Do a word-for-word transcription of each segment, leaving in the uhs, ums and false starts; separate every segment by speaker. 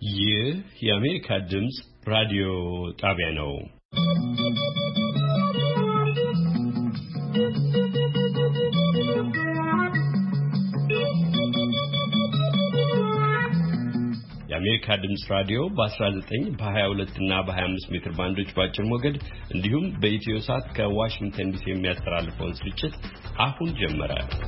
Speaker 1: ይህ የአሜሪካ ድምጽ ራዲዮ ጣቢያ ነው። የአሜሪካ ድምጽ ራዲዮ በ19 በ22 እና በ25 ሜትር ባንዶች ባጭር ሞገድ እንዲሁም በኢትዮ ሳት ከዋሽንግተን ዲሲ የሚያስተላልፈውን ስርጭት አሁን ጀመረ።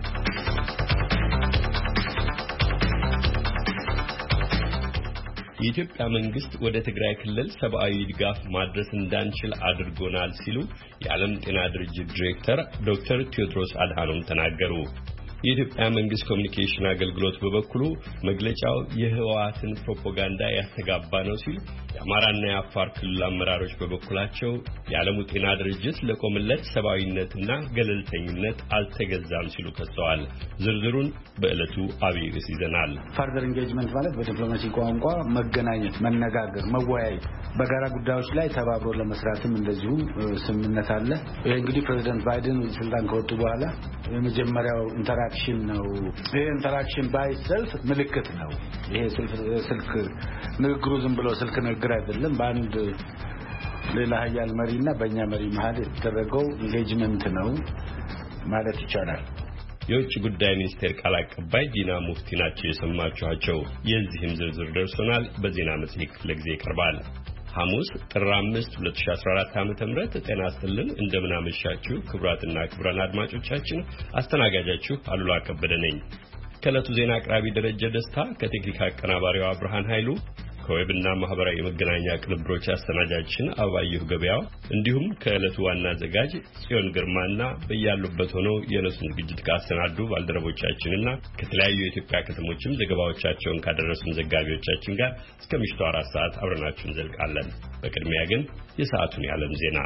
Speaker 1: የኢትዮጵያ መንግስት ወደ ትግራይ ክልል ሰብአዊ ድጋፍ ማድረስ እንዳንችል አድርጎናል ሲሉ የዓለም ጤና ድርጅት ዳይሬክተር ዶክተር ቴዎድሮስ አድሃኖም ተናገሩ። የኢትዮጵያ መንግስት ኮሚኒኬሽን አገልግሎት በበኩሉ መግለጫው የህወሓትን ፕሮፓጋንዳ ያስተጋባ ነው ሲል የአማራና የአፋር ክልል አመራሮች በበኩላቸው የዓለም ጤና ድርጅት ለቆመለት ሰብአዊነትና ገለልተኝነት አልተገዛም ሲሉ ከሰዋል። ዝርዝሩን በዕለቱ አብይ ርዕስ ይዘናል።
Speaker 2: ፋርደር ኢንጌጅመንት ማለት በዲፕሎማሲ ቋንቋ መገናኘት፣ መነጋገር፣ መወያየት፣ በጋራ ጉዳዮች ላይ ተባብሮ ለመስራትም እንደዚሁ ስምምነት አለ። ይሄ እንግዲህ ፕሬዝዳንት ባይደን ስልጣን ከወጡ በኋላ የመጀመሪያው ኢንተራክሽን ነው። ይሄ ኢንተራክሽን ባይ ሰልፍ ምልክት ነው። ይሄ ስልክ ንግግሩ ዝም ብሎ ስልክ ንግግር አይደለም። በአንድ ሌላ ሀያል መሪና በእኛ መሪ መሀል የተደረገው ኢንጌጅመንት ነው ማለት ይቻላል።
Speaker 1: የውጭ ጉዳይ ሚኒስቴር ቃል አቀባይ ዲና ሙፍቲ ናቸው የሰማችኋቸው። የዚህም ዝርዝር ደርሶናል፣ በዜና መጽሔት ክፍለ ጊዜ ይቀርባል። ሐሙስ ጥር አምስት ሁለት ሺህ አስራ አራት ዓመተ ምህረት ጤና ይስጥልን። እንደምን አመሻችሁ ክቡራትና ክቡራን አድማጮቻችን። አስተናጋጃችሁ አሉላ ከበደ ነኝ። ከዕለቱ ዜና አቅራቢ ደረጀ ደስታ፣ ከቴክኒክ አቀናባሪዋ ብርሃን ኃይሉ፣ ከዌብና ማህበራዊ የመገናኛ ቅንብሮች አሰናጃችን አባየሁ ገበያው እንዲሁም ከዕለቱ ዋና አዘጋጅ ጽዮን ግርማና በያሉበት ሆነው የዕለቱን ዝግጅት ካሰናዱ ባልደረቦቻችንና ከተለያዩ የኢትዮጵያ ከተሞችም ዘገባዎቻቸውን ካደረሱን ዘጋቢዎቻችን ጋር እስከ ምሽቱ አራት ሰዓት አብረናችሁ እንዘልቃለን። በቅድሚያ ግን የሰዓቱን የዓለም ዜና።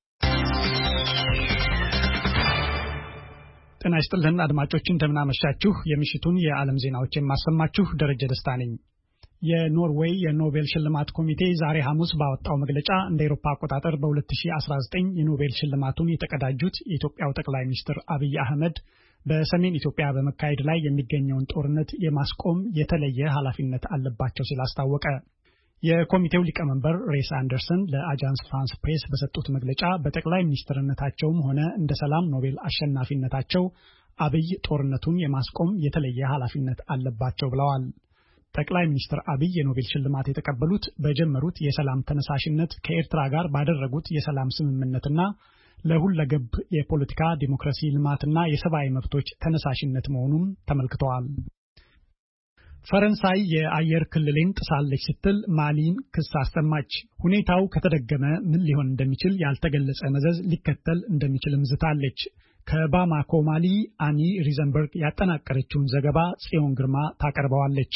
Speaker 3: ጤና ይስጥልን አድማጮች፣ እንደምን አመሻችሁ። የምሽቱን የዓለም ዜናዎች የማሰማችሁ ደረጀ ደስታ ነኝ። የኖርዌይ የኖቤል ሽልማት ኮሚቴ ዛሬ ሐሙስ ባወጣው መግለጫ እንደ አውሮፓ አቆጣጠር በ2019 የኖቤል ሽልማቱን የተቀዳጁት የኢትዮጵያው ጠቅላይ ሚኒስትር አብይ አህመድ በሰሜን ኢትዮጵያ በመካሄድ ላይ የሚገኘውን ጦርነት የማስቆም የተለየ ኃላፊነት አለባቸው ሲል አስታወቀ። የኮሚቴው ሊቀመንበር ሬስ አንደርሰን ለአጃንስ ፍራንስ ፕሬስ በሰጡት መግለጫ በጠቅላይ ሚኒስትርነታቸውም ሆነ እንደ ሰላም ኖቤል አሸናፊነታቸው አብይ ጦርነቱን የማስቆም የተለየ ኃላፊነት አለባቸው ብለዋል። ጠቅላይ ሚኒስትር አብይ የኖቤል ሽልማት የተቀበሉት በጀመሩት የሰላም ተነሳሽነት ከኤርትራ ጋር ባደረጉት የሰላም ስምምነትና ለሁለገብ የፖለቲካ ዲሞክራሲ ልማትና የሰብአዊ መብቶች ተነሳሽነት መሆኑን ተመልክተዋል። ፈረንሳይ የአየር ክልሌን ጥሳለች ስትል ማሊን ክስ አሰማች። ሁኔታው ከተደገመ ምን ሊሆን እንደሚችል ያልተገለጸ መዘዝ ሊከተል እንደሚችልም ዝታለች። ከባማኮ ማሊ አኒ ሪዘንበርግ ያጠናቀረችውን ዘገባ ጽዮን ግርማ ታቀርበዋለች።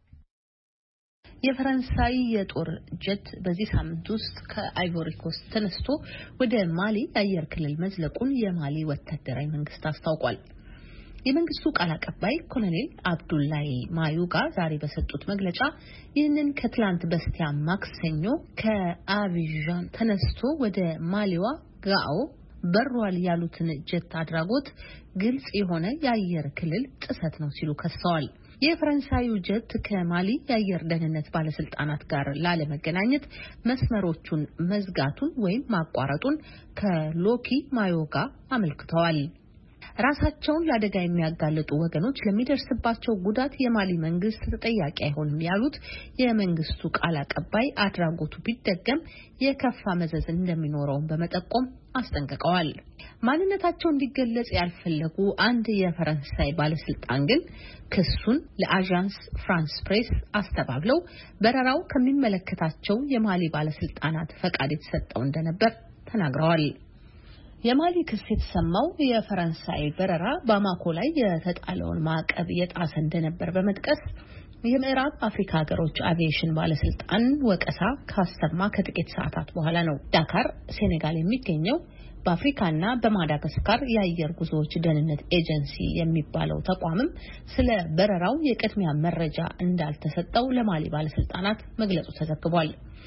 Speaker 4: የፈረንሳይ የጦር ጀት በዚህ ሳምንት ውስጥ ከአይቮሪ ኮስት ተነስቶ ወደ ማሊ የአየር ክልል መዝለቁን የማሊ ወታደራዊ መንግስት አስታውቋል። የመንግስቱ ቃል አቀባይ ኮሎኔል አብዱላይ ማዩጋ ዛሬ በሰጡት መግለጫ ይህንን ከትላንት በስቲያ ማክሰኞ ከአቢዣን ተነስቶ ወደ ማሊዋ ጋኦ በሯል ያሉትን ጀት አድራጎት ግልጽ የሆነ የአየር ክልል ጥሰት ነው ሲሉ ከሰዋል። የፈረንሳዩ ጀት ከማሊ የአየር ደህንነት ባለስልጣናት ጋር ላለመገናኘት መስመሮቹን መዝጋቱን ወይም ማቋረጡን ከሎኪ ማዮጋ አመልክተዋል። ራሳቸውን ለአደጋ የሚያጋልጡ ወገኖች ለሚደርስባቸው ጉዳት የማሊ መንግስት ተጠያቂ አይሆንም ያሉት የመንግስቱ ቃል አቀባይ አድራጎቱ ቢደገም የከፋ መዘዝ እንደሚኖረው በመጠቆም አስጠንቅቀዋል። ማንነታቸው እንዲገለጽ ያልፈለጉ አንድ የፈረንሳይ ባለስልጣን ግን ክሱን ለአጃንስ ፍራንስ ፕሬስ አስተባብለው በረራው ከሚመለከታቸው የማሊ ባለስልጣናት ፈቃድ የተሰጠው እንደነበር ተናግረዋል። የማሊ ክስ የተሰማው የፈረንሳይ በረራ ባማኮ ላይ የተጣለውን ማዕቀብ የጣሰ እንደነበር በመጥቀስ የምዕራብ አፍሪካ ሀገሮች አቪዬሽን ባለስልጣን ወቀሳ ካሰማ ከጥቂት ሰዓታት በኋላ ነው። ዳካር ሴኔጋል የሚገኘው በአፍሪካና በማዳጋስካር የአየር ጉዞዎች ደህንነት ኤጀንሲ የሚባለው ተቋምም ስለ በረራው የቅድሚያ መረጃ እንዳልተሰጠው ለማሊ ባለስልጣናት መግለጹ ተዘግቧል።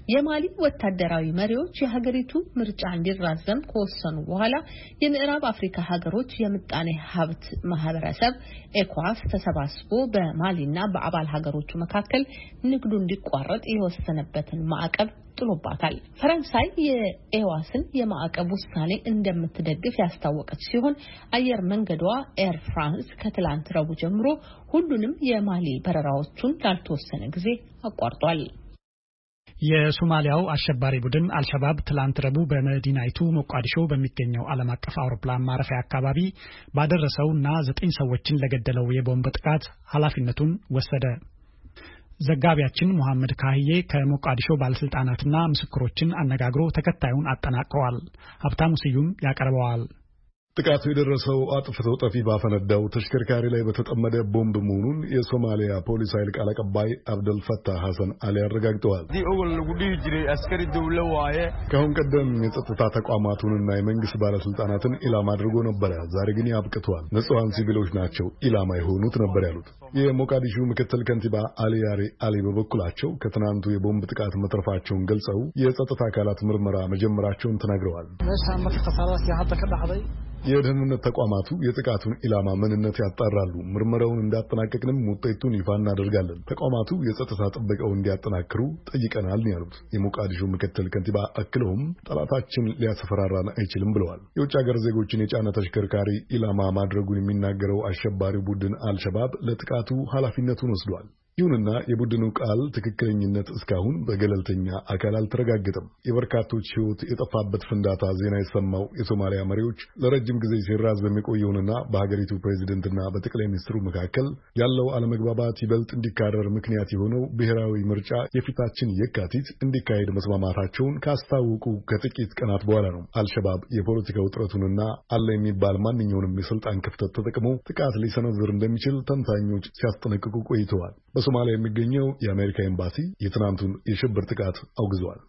Speaker 4: የማሊ ወታደራዊ መሪዎች የሀገሪቱ ምርጫ እንዲራዘም ከወሰኑ በኋላ የምዕራብ አፍሪካ ሀገሮች የምጣኔ ሀብት ማህበረሰብ ኤኳስ ተሰባስቦ በማሊና በአባል ሀገሮቹ መካከል ንግዱ እንዲቋረጥ የወሰነበትን ማዕቀብ ጥሎባታል። ፈረንሳይ የኤዋስን የማዕቀብ ውሳኔ እንደምትደግፍ ያስታወቀች ሲሆን አየር መንገዷ ኤር ፍራንስ ከትላንት ረቡዕ ጀምሮ ሁሉንም የማሊ በረራዎቹን ላልተወሰነ ጊዜ አቋርጧል።
Speaker 3: የሶማሊያው አሸባሪ ቡድን አልሸባብ ትላንት ረቡዕ በመዲናይቱ ሞቃዲሾ በሚገኘው ዓለም አቀፍ አውሮፕላን ማረፊያ አካባቢ ባደረሰውና ዘጠኝ ሰዎችን ለገደለው የቦምብ ጥቃት ኃላፊነቱን ወሰደ። ዘጋቢያችን መሐመድ ካህዬ ከሞቃዲሾ ባለስልጣናትና ምስክሮችን አነጋግሮ ተከታዩን አጠናቅሯል። ሀብታሙ ስዩም ያቀርበዋል።
Speaker 5: ጥቃቱ የደረሰው አጥፍቶ ጠፊ ባፈነዳው ተሽከርካሪ ላይ በተጠመደ ቦምብ መሆኑን የሶማሊያ ፖሊስ ኃይል ቃል አቀባይ አብደል ፈታህ ሐሰን አሊ አረጋግጠዋል። ከአሁን ቀደም የጸጥታ ተቋማቱንና የመንግስት ባለስልጣናትን ኢላማ አድርጎ ነበረ። ዛሬ ግን ያብቅቷል። ንጹሃን ሲቪሎች ናቸው ኢላማ የሆኑት ነበር ያሉት የሞቃዲሾ ምክትል ከንቲባ አሊ ያሪ አሊ በበኩላቸው ከትናንቱ የቦምብ ጥቃት መትረፋቸውን ገልጸው የጸጥታ አካላት ምርመራ መጀመራቸውን ተናግረዋል። የደህንነት ተቋማቱ የጥቃቱን ኢላማ ምንነት ያጣራሉ። ምርመራውን እንዳጠናቀቅንም ውጤቱን ይፋ እናደርጋለን። ተቋማቱ የጸጥታ ጥበቃውን እንዲያጠናክሩ ጠይቀናል ያሉት የሞቃዲሾ ምክትል ከንቲባ አክለውም ጠላታችን ሊያስፈራራን አይችልም ብለዋል። የውጭ ሀገር ዜጎችን የጫነ ተሽከርካሪ ኢላማ ማድረጉን የሚናገረው አሸባሪው ቡድን አልሸባብ ለጥቃቱ ኃላፊነቱን ወስዷል። ይሁንና የቡድኑ ቃል ትክክለኝነት እስካሁን በገለልተኛ አካል አልተረጋገጠም። የበርካቶች ሕይወት የጠፋበት ፍንዳታ ዜና የሰማው የሶማሊያ መሪዎች ለረጅም ጊዜ ሲራዘም የቆየውንና በሀገሪቱ ፕሬዚደንትና በጠቅላይ ሚኒስትሩ መካከል ያለው አለመግባባት ይበልጥ እንዲካረር ምክንያት የሆነው ብሔራዊ ምርጫ የፊታችን የካቲት እንዲካሄድ መስማማታቸውን ካስታወቁ ከጥቂት ቀናት በኋላ ነው። አልሸባብ የፖለቲካ ውጥረቱንና አለ የሚባል ማንኛውንም የስልጣን ክፍተት ተጠቅሞ ጥቃት ሊሰነዝር እንደሚችል ተንታኞች ሲያስጠነቅቁ ቆይተዋል። በሶማሊያ የሚገኘው የአሜሪካ ኤምባሲ የትናንቱን የሽብር ጥቃት አውግዟል።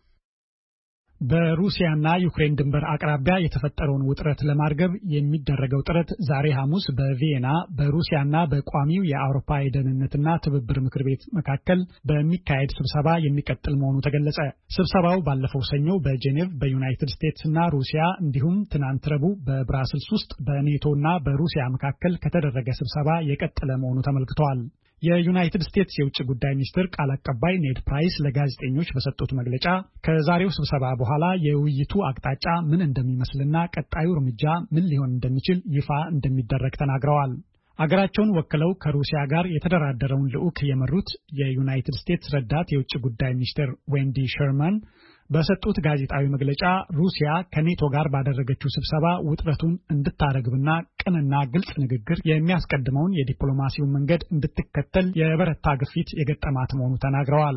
Speaker 3: በሩሲያና ዩክሬን ድንበር አቅራቢያ የተፈጠረውን ውጥረት ለማርገብ የሚደረገው ጥረት ዛሬ ሐሙስ በቪየና በሩሲያና በቋሚው የአውሮፓ የደህንነትና ትብብር ምክር ቤት መካከል በሚካሄድ ስብሰባ የሚቀጥል መሆኑ ተገለጸ። ስብሰባው ባለፈው ሰኞ በጄኔቭ በዩናይትድ ስቴትስና ሩሲያ እንዲሁም ትናንት ረቡዕ በብራስልስ ውስጥ በኔቶና በሩሲያ መካከል ከተደረገ ስብሰባ የቀጠለ መሆኑ ተመልክቷል። የዩናይትድ ስቴትስ የውጭ ጉዳይ ሚኒስትር ቃል አቀባይ ኔድ ፕራይስ ለጋዜጠኞች በሰጡት መግለጫ ከዛሬው ስብሰባ በኋላ የውይይቱ አቅጣጫ ምን እንደሚመስልና ቀጣዩ እርምጃ ምን ሊሆን እንደሚችል ይፋ እንደሚደረግ ተናግረዋል። አገራቸውን ወክለው ከሩሲያ ጋር የተደራደረውን ልዑክ የመሩት የዩናይትድ ስቴትስ ረዳት የውጭ ጉዳይ ሚኒስትር ዌንዲ ሸርማን በሰጡት ጋዜጣዊ መግለጫ ሩሲያ ከኔቶ ጋር ባደረገችው ስብሰባ ውጥረቱን እንድታረግብና ቅንና ግልጽ ንግግር የሚያስቀድመውን የዲፕሎማሲውን መንገድ እንድትከተል የበረታ ግፊት የገጠማት መሆኑ ተናግረዋል።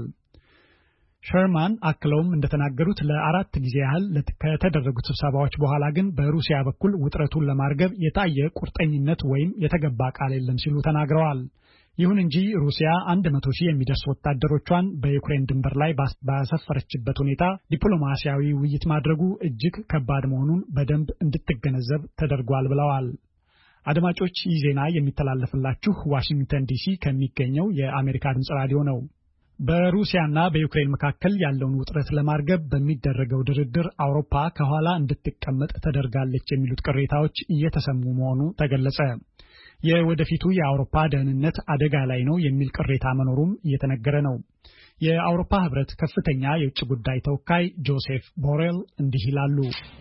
Speaker 3: ሸርማን አክለውም እንደተናገሩት ለአራት ጊዜ ያህል ከተደረጉት ስብሰባዎች በኋላ ግን በሩሲያ በኩል ውጥረቱን ለማርገብ የታየ ቁርጠኝነት ወይም የተገባ ቃል የለም ሲሉ ተናግረዋል። ይሁን እንጂ ሩሲያ አንድ መቶ ሺህ የሚደርሱ ወታደሮቿን በዩክሬን ድንበር ላይ ባሰፈረችበት ሁኔታ ዲፕሎማሲያዊ ውይይት ማድረጉ እጅግ ከባድ መሆኑን በደንብ እንድትገነዘብ ተደርጓል ብለዋል። አድማጮች፣ ይህ ዜና የሚተላለፍላችሁ ዋሽንግተን ዲሲ ከሚገኘው የአሜሪካ ድምጽ ራዲዮ ነው። በሩሲያና በዩክሬን መካከል ያለውን ውጥረት ለማርገብ በሚደረገው ድርድር አውሮፓ ከኋላ እንድትቀመጥ ተደርጋለች የሚሉት ቅሬታዎች እየተሰሙ መሆኑ ተገለጸ። የወደፊቱ የአውሮፓ ደህንነት አደጋ ላይ ነው የሚል ቅሬታ መኖሩም እየተነገረ ነው። የአውሮፓ ህብረት ከፍተኛ የውጭ ጉዳይ ተወካይ ጆሴፍ ቦሬል እንዲህ ይላሉ።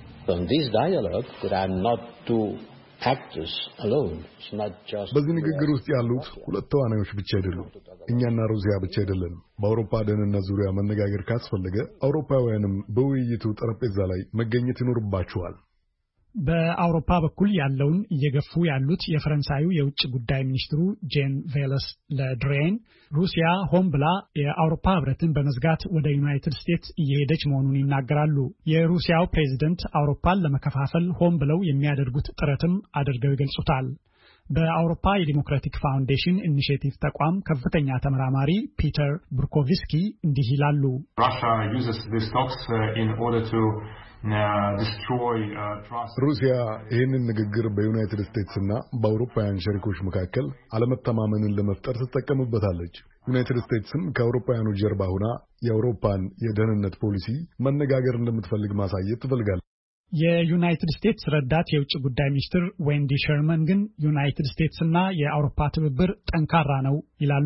Speaker 5: በዚህ ንግግር ውስጥ ያሉት ሁለት ተዋናዮች ብቻ አይደሉም። እኛና ሩሲያ ብቻ አይደለንም። በአውሮፓ ደህንነት ዙሪያ መነጋገር ካስፈለገ አውሮፓውያንም በውይይቱ ጠረጴዛ ላይ መገኘት ይኖርባቸዋል።
Speaker 3: በአውሮፓ በኩል ያለውን እየገፉ ያሉት የፈረንሳዩ የውጭ ጉዳይ ሚኒስትሩ ጄን ቬለስ ለድሬን ሩሲያ ሆን ብላ የአውሮፓ ህብረትን በመዝጋት ወደ ዩናይትድ ስቴትስ እየሄደች መሆኑን ይናገራሉ። የሩሲያው ፕሬዝደንት አውሮፓን ለመከፋፈል ሆን ብለው የሚያደርጉት ጥረትም አድርገው ይገልጹታል። በአውሮፓ የዲሞክራቲክ ፋውንዴሽን ኢኒሺየቲቭ ተቋም ከፍተኛ ተመራማሪ ፒተር ቡርኮቪስኪ እንዲህ ይላሉ።
Speaker 5: ሩሲያ ይህንን ንግግር በዩናይትድ ስቴትስ እና በአውሮፓውያን ሸሪኮች መካከል አለመተማመንን ለመፍጠር ትጠቀምበታለች። ዩናይትድ ስቴትስም ከአውሮፓውያኑ ጀርባ ሆና የአውሮፓን የደህንነት ፖሊሲ መነጋገር እንደምትፈልግ ማሳየት ትፈልጋለች።
Speaker 3: የዩናይትድ ስቴትስ ረዳት የውጭ ጉዳይ ሚኒስትር ዌንዲ ሸርመን ግን ዩናይትድ ስቴትስ እና የአውሮፓ ትብብር ጠንካራ ነው ይላሉ።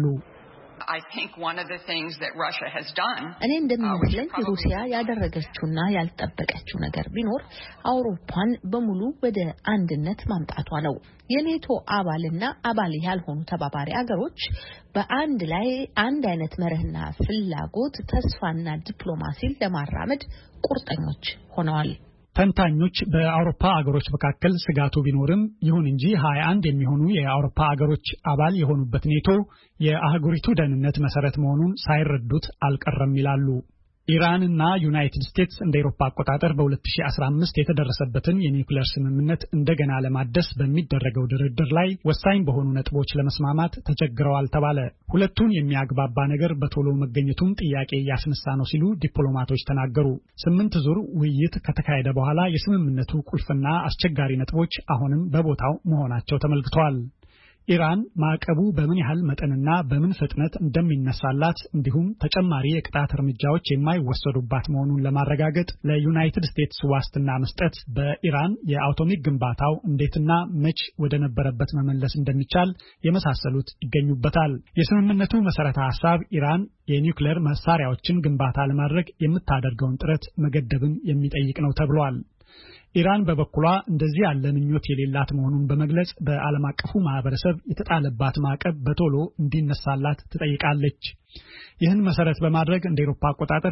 Speaker 4: እኔ እንደሚመስለኝ ሩሲያ ያደረገችውና ያልጠበቀችው ነገር ቢኖር አውሮፓን በሙሉ ወደ አንድነት ማምጣቷ ነው። የኔቶ አባልና አባል ያልሆኑ ተባባሪ አገሮች በአንድ ላይ አንድ አይነት መርህና ፍላጎት፣ ተስፋና ዲፕሎማሲን ለማራመድ ቁርጠኞች ሆነዋል።
Speaker 3: ተንታኞች በአውሮፓ አገሮች መካከል ስጋቱ ቢኖርም ይሁን እንጂ ሃያ አንድ የሚሆኑ የአውሮፓ አገሮች አባል የሆኑበት ኔቶ የአህጉሪቱ ደህንነት መሰረት መሆኑን ሳይረዱት አልቀረም ይላሉ። ኢራንና ዩናይትድ ስቴትስ እንደ አውሮፓ አቆጣጠር በ2015 የተደረሰበትን የኒውክሌር ስምምነት እንደገና ለማደስ በሚደረገው ድርድር ላይ ወሳኝ በሆኑ ነጥቦች ለመስማማት ተቸግረዋል ተባለ። ሁለቱን የሚያግባባ ነገር በቶሎ መገኘቱም ጥያቄ ያስነሳ ነው ሲሉ ዲፕሎማቶች ተናገሩ። ስምንት ዙር ውይይት ከተካሄደ በኋላ የስምምነቱ ቁልፍና አስቸጋሪ ነጥቦች አሁንም በቦታው መሆናቸው ተመልክተዋል። ኢራን ማዕቀቡ በምን ያህል መጠንና በምን ፍጥነት እንደሚነሳላት እንዲሁም ተጨማሪ የቅጣት እርምጃዎች የማይወሰዱባት መሆኑን ለማረጋገጥ ለዩናይትድ ስቴትስ ዋስትና መስጠት፣ በኢራን የአቶሚክ ግንባታው እንዴትና መች ወደ ነበረበት መመለስ እንደሚቻል የመሳሰሉት ይገኙበታል። የስምምነቱ መሰረተ ሐሳብ ኢራን የኒውክሌር መሳሪያዎችን ግንባታ ለማድረግ የምታደርገውን ጥረት መገደብን የሚጠይቅ ነው ተብሏል። ኢራን በበኩሏ እንደዚህ ያለ ምኞት የሌላት መሆኑን በመግለጽ በዓለም አቀፉ ማህበረሰብ የተጣለባት ማዕቀብ በቶሎ እንዲነሳላት ትጠይቃለች። ይህን መሰረት በማድረግ እንደ አውሮፓ አቆጣጠር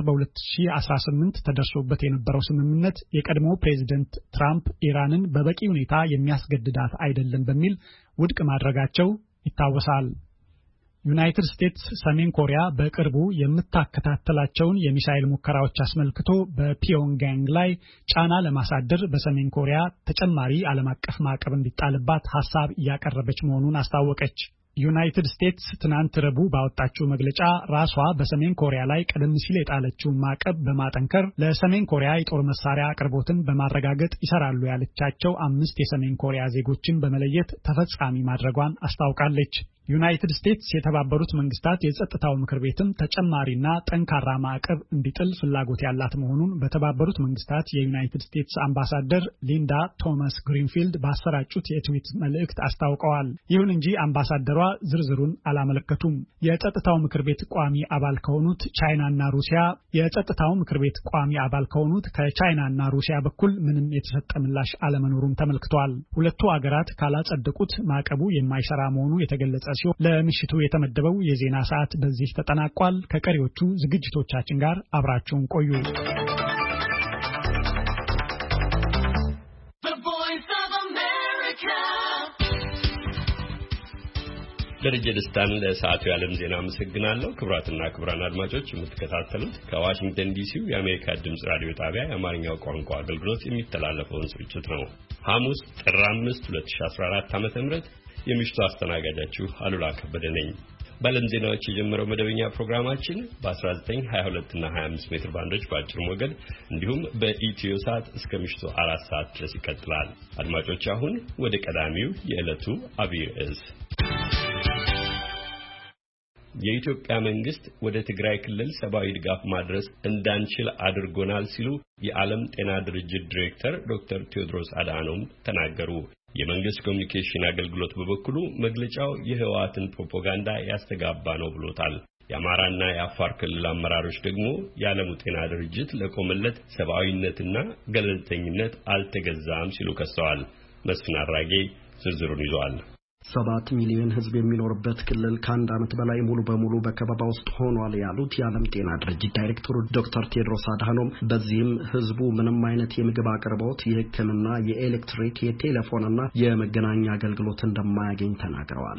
Speaker 3: በ2018 ተደርሶበት የነበረው ስምምነት የቀድሞ ፕሬዝዳንት ትራምፕ ኢራንን በበቂ ሁኔታ የሚያስገድዳት አይደለም በሚል ውድቅ ማድረጋቸው ይታወሳል። ዩናይትድ ስቴትስ ሰሜን ኮሪያ በቅርቡ የምታከታተላቸውን የሚሳኤል ሙከራዎች አስመልክቶ በፒዮንግያንግ ላይ ጫና ለማሳደር በሰሜን ኮሪያ ተጨማሪ ዓለም አቀፍ ማዕቀብ እንዲጣልባት ሐሳብ እያቀረበች መሆኑን አስታወቀች። ዩናይትድ ስቴትስ ትናንት ረቡዕ ባወጣችው መግለጫ ራሷ በሰሜን ኮሪያ ላይ ቀደም ሲል የጣለችውን ማዕቀብ በማጠንከር ለሰሜን ኮሪያ የጦር መሳሪያ አቅርቦትን በማረጋገጥ ይሰራሉ ያለቻቸው አምስት የሰሜን ኮሪያ ዜጎችን በመለየት ተፈጻሚ ማድረጓን አስታውቃለች። ዩናይትድ ስቴትስ የተባበሩት መንግስታት የጸጥታው ምክር ቤትም ተጨማሪና ጠንካራ ማዕቀብ እንዲጥል ፍላጎት ያላት መሆኑን በተባበሩት መንግስታት የዩናይትድ ስቴትስ አምባሳደር ሊንዳ ቶማስ ግሪንፊልድ ባሰራጩት የትዊት መልእክት አስታውቀዋል። ይሁን እንጂ አምባሳደሯ ዝርዝሩን አላመለከቱም። የጸጥታው ምክር ቤት ቋሚ አባል ከሆኑት ቻይናና ሩሲያ የጸጥታው ምክር ቤት ቋሚ አባል ከሆኑት ከቻይናና ሩሲያ በኩል ምንም የተሰጠ ምላሽ አለመኖሩም ተመልክቷል። ሁለቱ አገራት ካላጸደቁት ማዕቀቡ የማይሰራ መሆኑ የተገለጸ ሲሆን ለምሽቱ የተመደበው የዜና ሰዓት በዚህ ተጠናቋል። ከቀሪዎቹ ዝግጅቶቻችን ጋር አብራችሁን ቆዩ።
Speaker 1: ደረጀ ደስታን ለሰዓቱ የዓለም ዜና አመሰግናለሁ። ክቡራትና ክቡራን አድማጮች የምትከታተሉት ከዋሽንግተን ዲሲው የአሜሪካ ድምፅ ራዲዮ ጣቢያ የአማርኛው ቋንቋ አገልግሎት የሚተላለፈውን ስርጭት ነው። ሐሙስ ጥር አምስት ሁለት ሺህ አስራ አራት ዓመተ ምህረት የምሽቱ አስተናጋጃችሁ አሉላ ከበደ ነኝ። በዓለም ዜናዎች የጀመረው መደበኛ ፕሮግራማችን በ19፣ ሀያ ሁለት እና ሀያ አምስት ሜትር ባንዶች በአጭር ሞገድ እንዲሁም በኢትዮ ሰዓት እስከ ምሽቱ አራት ሰዓት ድረስ ይቀጥላል። አድማጮች አሁን ወደ ቀዳሚው የዕለቱ አብይ ርዕስ። የኢትዮጵያ መንግስት ወደ ትግራይ ክልል ሰብአዊ ድጋፍ ማድረስ እንዳንችል አድርጎናል ሲሉ የዓለም ጤና ድርጅት ዳይሬክተር ዶክተር ቴዎድሮስ አድሃኖም ተናገሩ። የመንግስት ኮሚኒኬሽን አገልግሎት በበኩሉ መግለጫው የህወሓትን ፕሮፓጋንዳ ያስተጋባ ነው ብሎታል። የአማራና የአፋር ክልል አመራሮች ደግሞ የዓለሙ ጤና ድርጅት ለቆመለት ሰብአዊነትና ገለልተኝነት አልተገዛም ሲሉ ከሰዋል። መስፍን አራጌ ዝርዝሩን ይዟል።
Speaker 6: ሰባት ሚሊዮን ህዝብ የሚኖርበት ክልል ከአንድ ዓመት በላይ ሙሉ በሙሉ በከበባ ውስጥ ሆኗል ያሉት የዓለም ጤና ድርጅት ዳይሬክተሩ ዶክተር ቴድሮስ አድሃኖም በዚህም ህዝቡ ምንም አይነት የምግብ አቅርቦት፣ የሕክምና፣ የኤሌክትሪክ፣ የቴሌፎንና የመገናኛ አገልግሎት እንደማያገኝ ተናግረዋል።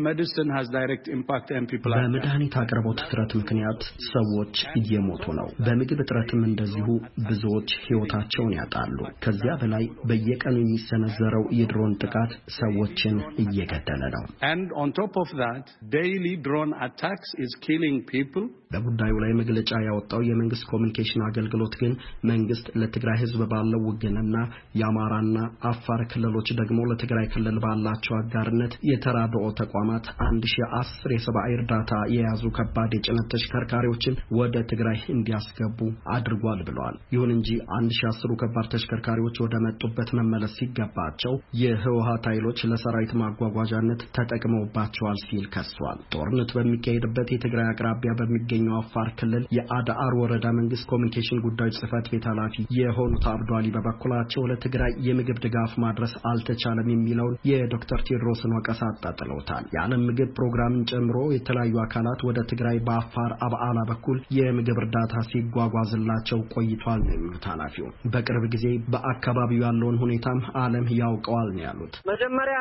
Speaker 6: በመድኃኒት አቅርቦት እጥረት ምክንያት ሰዎች እየሞቱ ነው። በምግብ እጥረትም እንደዚሁ ብዙዎች ህይወታቸውን ያጣሉ። ከዚያ በላይ በየቀኑ የሚሰነዘረው የድሮን ጥቃት ሰዎችን እየገደለ እየገደለ ነው።
Speaker 7: And on top of that, daily drone attacks is killing people.
Speaker 6: በጉዳዩ ላይ መግለጫ ያወጣው የመንግስት ኮሙኒኬሽን አገልግሎት ግን መንግስት ለትግራይ ህዝብ ባለው ውግንና የአማራና አፋር ክልሎች ደግሞ ለትግራይ ክልል ባላቸው አጋርነት የተራድኦ ተቋማት አንድ ሺህ አስር የሰብአዊ እርዳታ የያዙ ከባድ የጭነት ተሽከርካሪዎችን ወደ ትግራይ እንዲያስገቡ አድርጓል ብለዋል። ይሁን እንጂ አንድ ሺህ አስሩ ከባድ ተሽከርካሪዎች ወደ መጡበት መመለስ ሲገባቸው የህወሓት ኃይሎች ለሰራዊት ማጓጓዣነት ተጠቅመውባቸዋል ሲል ከሷል። ጦርነቱ በሚካሄድበት የትግራይ አቅራቢያ በሚገኘው አፋር ክልል የአዳአር ወረዳ መንግስት ኮሙኒኬሽን ጉዳዮች ጽህፈት ቤት ኃላፊ የሆኑት አብዱአሊ በበኩላቸው ለትግራይ የምግብ ድጋፍ ማድረስ አልተቻለም የሚለውን የዶክተር ቴድሮስን ወቀሳ አጣጥለውታል። የዓለም ምግብ ፕሮግራምን ጨምሮ የተለያዩ አካላት ወደ ትግራይ በአፋር አብዓላ በኩል የምግብ እርዳታ ሲጓጓዝላቸው ቆይቷል ነው የሚሉት ኃላፊው። በቅርብ ጊዜ በአካባቢው ያለውን ሁኔታም ዓለም ያውቀዋል ነው ያሉት።
Speaker 8: መጀመሪያ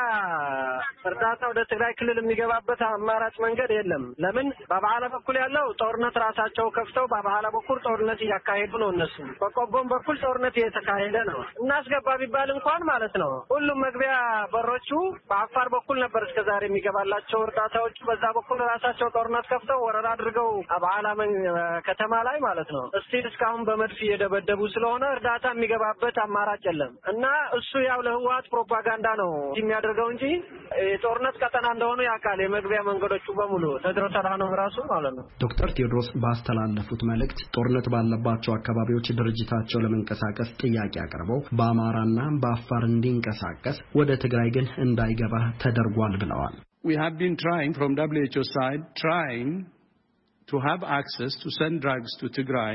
Speaker 8: እርዳታ ወደ ትግራይ ክልል የሚገባበት አማራጭ መንገድ የለም። ለምን በአብዓላ በኩል ያለው ጦርነት ራሳቸው ከፍተው በአብዓላ በኩል ጦርነት እያካሄዱ ነው። እነሱ በቆቦም በኩል ጦርነት እየተካሄደ ነው። እናስገባ ቢባል እንኳን ማለት ነው ሁሉም መግቢያ በሮቹ በአፋር በኩል ነበር እስከዛሬ የሚገባላቸው እርዳታዎቹ። በዛ በኩል ራሳቸው ጦርነት ከፍተው ወረራ አድርገው አብዓላ ከተማ ላይ ማለት ነው እስቲል እስካሁን በመድፍ እየደበደቡ ስለሆነ እርዳታ የሚገባበት አማራጭ የለም እና እሱ ያው ለህወሓት ፕሮፓጋንዳ ነው የሚያደርገው እንጂ የጦርነት ቀጠና እንደሆነ ያውቃል። የመግቢያ መንገዶቹ በሙሉ ቴድሮስ አድሃኖም ራሱ ማለት ነው።
Speaker 6: ዶክተር ቴድሮስ ባስተላለፉት መልእክት ጦርነት ባለባቸው አካባቢዎች ድርጅታቸው ለመንቀሳቀስ ጥያቄ አቅርበው በአማራና በአፋር እንዲንቀሳቀስ ወደ ትግራይ ግን እንዳይገባ ተደርጓል ብለዋል።
Speaker 7: We have been trying from W H O side trying to have access to send drugs to Tigray.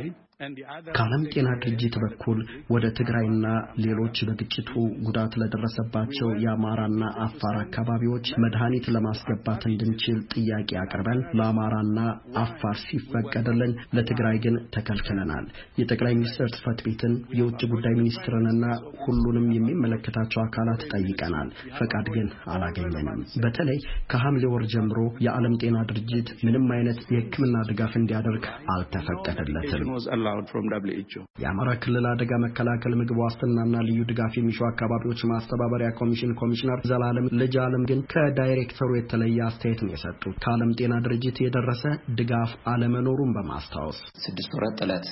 Speaker 6: ከዓለም ጤና ድርጅት በኩል ወደ ትግራይና ሌሎች በግጭቱ ጉዳት ለደረሰባቸው የአማራና አፋር አካባቢዎች መድኃኒት ለማስገባት እንድንችል ጥያቄ አቅርበን ለአማራና አፋር ሲፈቀድልን ለትግራይ ግን ተከልክለናል። የጠቅላይ ሚኒስትር ጽሕፈት ቤትን የውጭ ጉዳይ ሚኒስትርንና ሁሉንም የሚመለከታቸው አካላት ጠይቀናል። ፈቃድ ግን አላገኘንም። በተለይ ከሐምሌ ወር ጀምሮ የዓለም ጤና ድርጅት ምንም አይነት የሕክምና ድጋፍ እንዲያደርግ አልተፈቀደለትም።
Speaker 7: From W H O
Speaker 6: የአማራ ክልል አደጋ መከላከል ምግብ ዋስትናና ልዩ ድጋፍ የሚሹ አካባቢዎች ማስተባበሪያ ኮሚሽን ኮሚሽነር ዘላለም ልጅአለም ግን ከዳይሬክተሩ የተለየ አስተያየት ነው የሰጡት። ከዓለም ጤና ድርጅት የደረሰ ድጋፍ አለመኖሩን በማስታወስ
Speaker 9: ስድስት ወራት ጠላት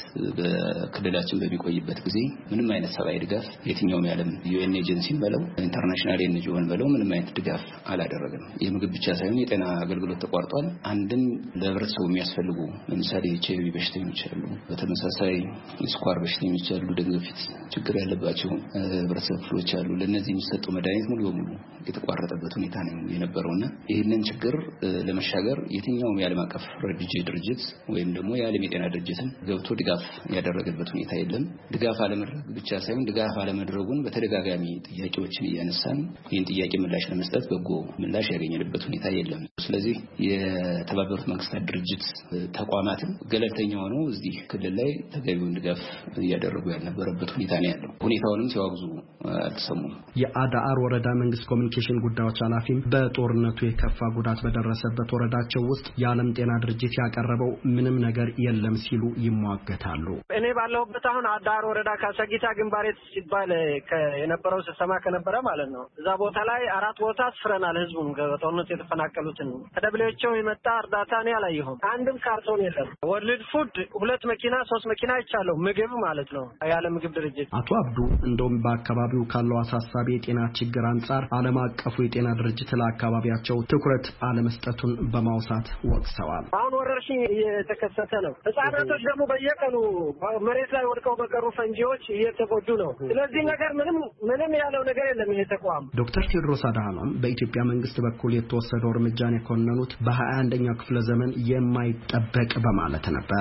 Speaker 9: በክልላችን በሚቆይበት ጊዜ ምንም አይነት ሰብአዊ ድጋፍ የትኛውም የዓለም ዩኤን ኤጀንሲን በለው ኢንተርናሽናል ኤንጂኦን በለው ምንም አይነት ድጋፍ አላደረገም። የምግብ ብቻ ሳይሆን የጤና አገልግሎት ተቋርጧል። አንድም ለህብረተሰቡ የሚያስፈልጉ ለምሳሌ ኤች አይ ቪ በሽተኞች አሉ፣ በተመሳሳይ ስኳር በሽተኞች አሉ፣ ደም ግፊት ችግር ያለባቸው ህብረተሰብ ክፍሎች አሉ። ለነዚህ የሚሰጡ መድኃኒት ሙሉ በሙሉ የተቋረጠበት ሁኔታ ነው የነበረውና ይህንን ችግር ለመሻገር የትኛውም የዓለም አቀፍ ረድኤት ድርጅት ወይም ደግሞ የዓለም የጤና ድርጅትን ገብቶ ድጋፍ ያደረገበት ሁኔታ የለም። ድጋፍ አለመድረግ ብቻ ሳይሆን ድጋፍ አለመድረጉን በተደጋጋሚ ጥያቄዎችን እያነሳን ይህን ጥያቄ ምላሽ ለመስጠት በጎ ምላሽ ያገኘንበት ሁኔታ የለም። ስለዚህ የተባበሩት መንግስታት ድርጅት ተቋማትን ገለልተኛ ሆነው እዚህ ክልል ላይ ተገቢውን ድጋፍ እያደረጉ ያልነበረበት ሁኔታ ነው ያለው። ሁኔታውንም ሲያወግዙ አልተሰሙም።
Speaker 6: የአዳአር ወረዳ መንግስት ኮሙኒኬሽን ጉዳዮች ኃላፊም በጦርነቱ የከፋ ጉዳት በደረሰበት ወረዳቸው ውስጥ የዓለም ጤና ድርጅት ያቀረበው ምንም ነገር የለም ሲሉ ይሟገታሉ።
Speaker 8: እኔ ባለሁበት አሁን አዳአር ወረዳ ካሰጊታ ግንባሬት ሲባል የነበረው ስሰማ ከነበረ ማለት ነው እዛ ቦታ ላይ አራት ቦታ አስፍረናል። ህዝቡን በጦርነቱ የተፈናቀሉትን ከደብሌዎቸው የመጣ እርዳታ ነው ያላየሁም። አንድም ካርቶን የለም። ወርልድ ፉድ ሁለት መኪና ሶስት መኪና ይቻለው ምግብ ማለት ነው ያለ ምግብ ድርጅት።
Speaker 6: አቶ አብዱ እንደውም በአካባቢው ካለው አሳሳቢ የጤና ችግር አንጻር ዓለም አቀፉ የጤና ድርጅት ለአካባቢያቸው ትኩረት አለመስጠቱን በማውሳት ወቅሰዋል።
Speaker 8: አሁን ወረርሽኝ እየተከሰተ ነው። ህጻናቶች ደግሞ በየቀኑ መሬት ላይ ወድቀው በቀሩ ፈንጂዎች እየተጎዱ ነው። ስለዚህ ነገር ምንም ምንም ያለው ነገር የለም። ይሄ ተቋም
Speaker 6: ዶክተር ቴድሮስ አድሃኖም በኢትዮጵያ መንግስት በኩል የተወሰደው እርምጃን የኮነኑት በሃያ አንደኛው ክፍለ ዘመን የማይጠበቅ በማለት ነበር።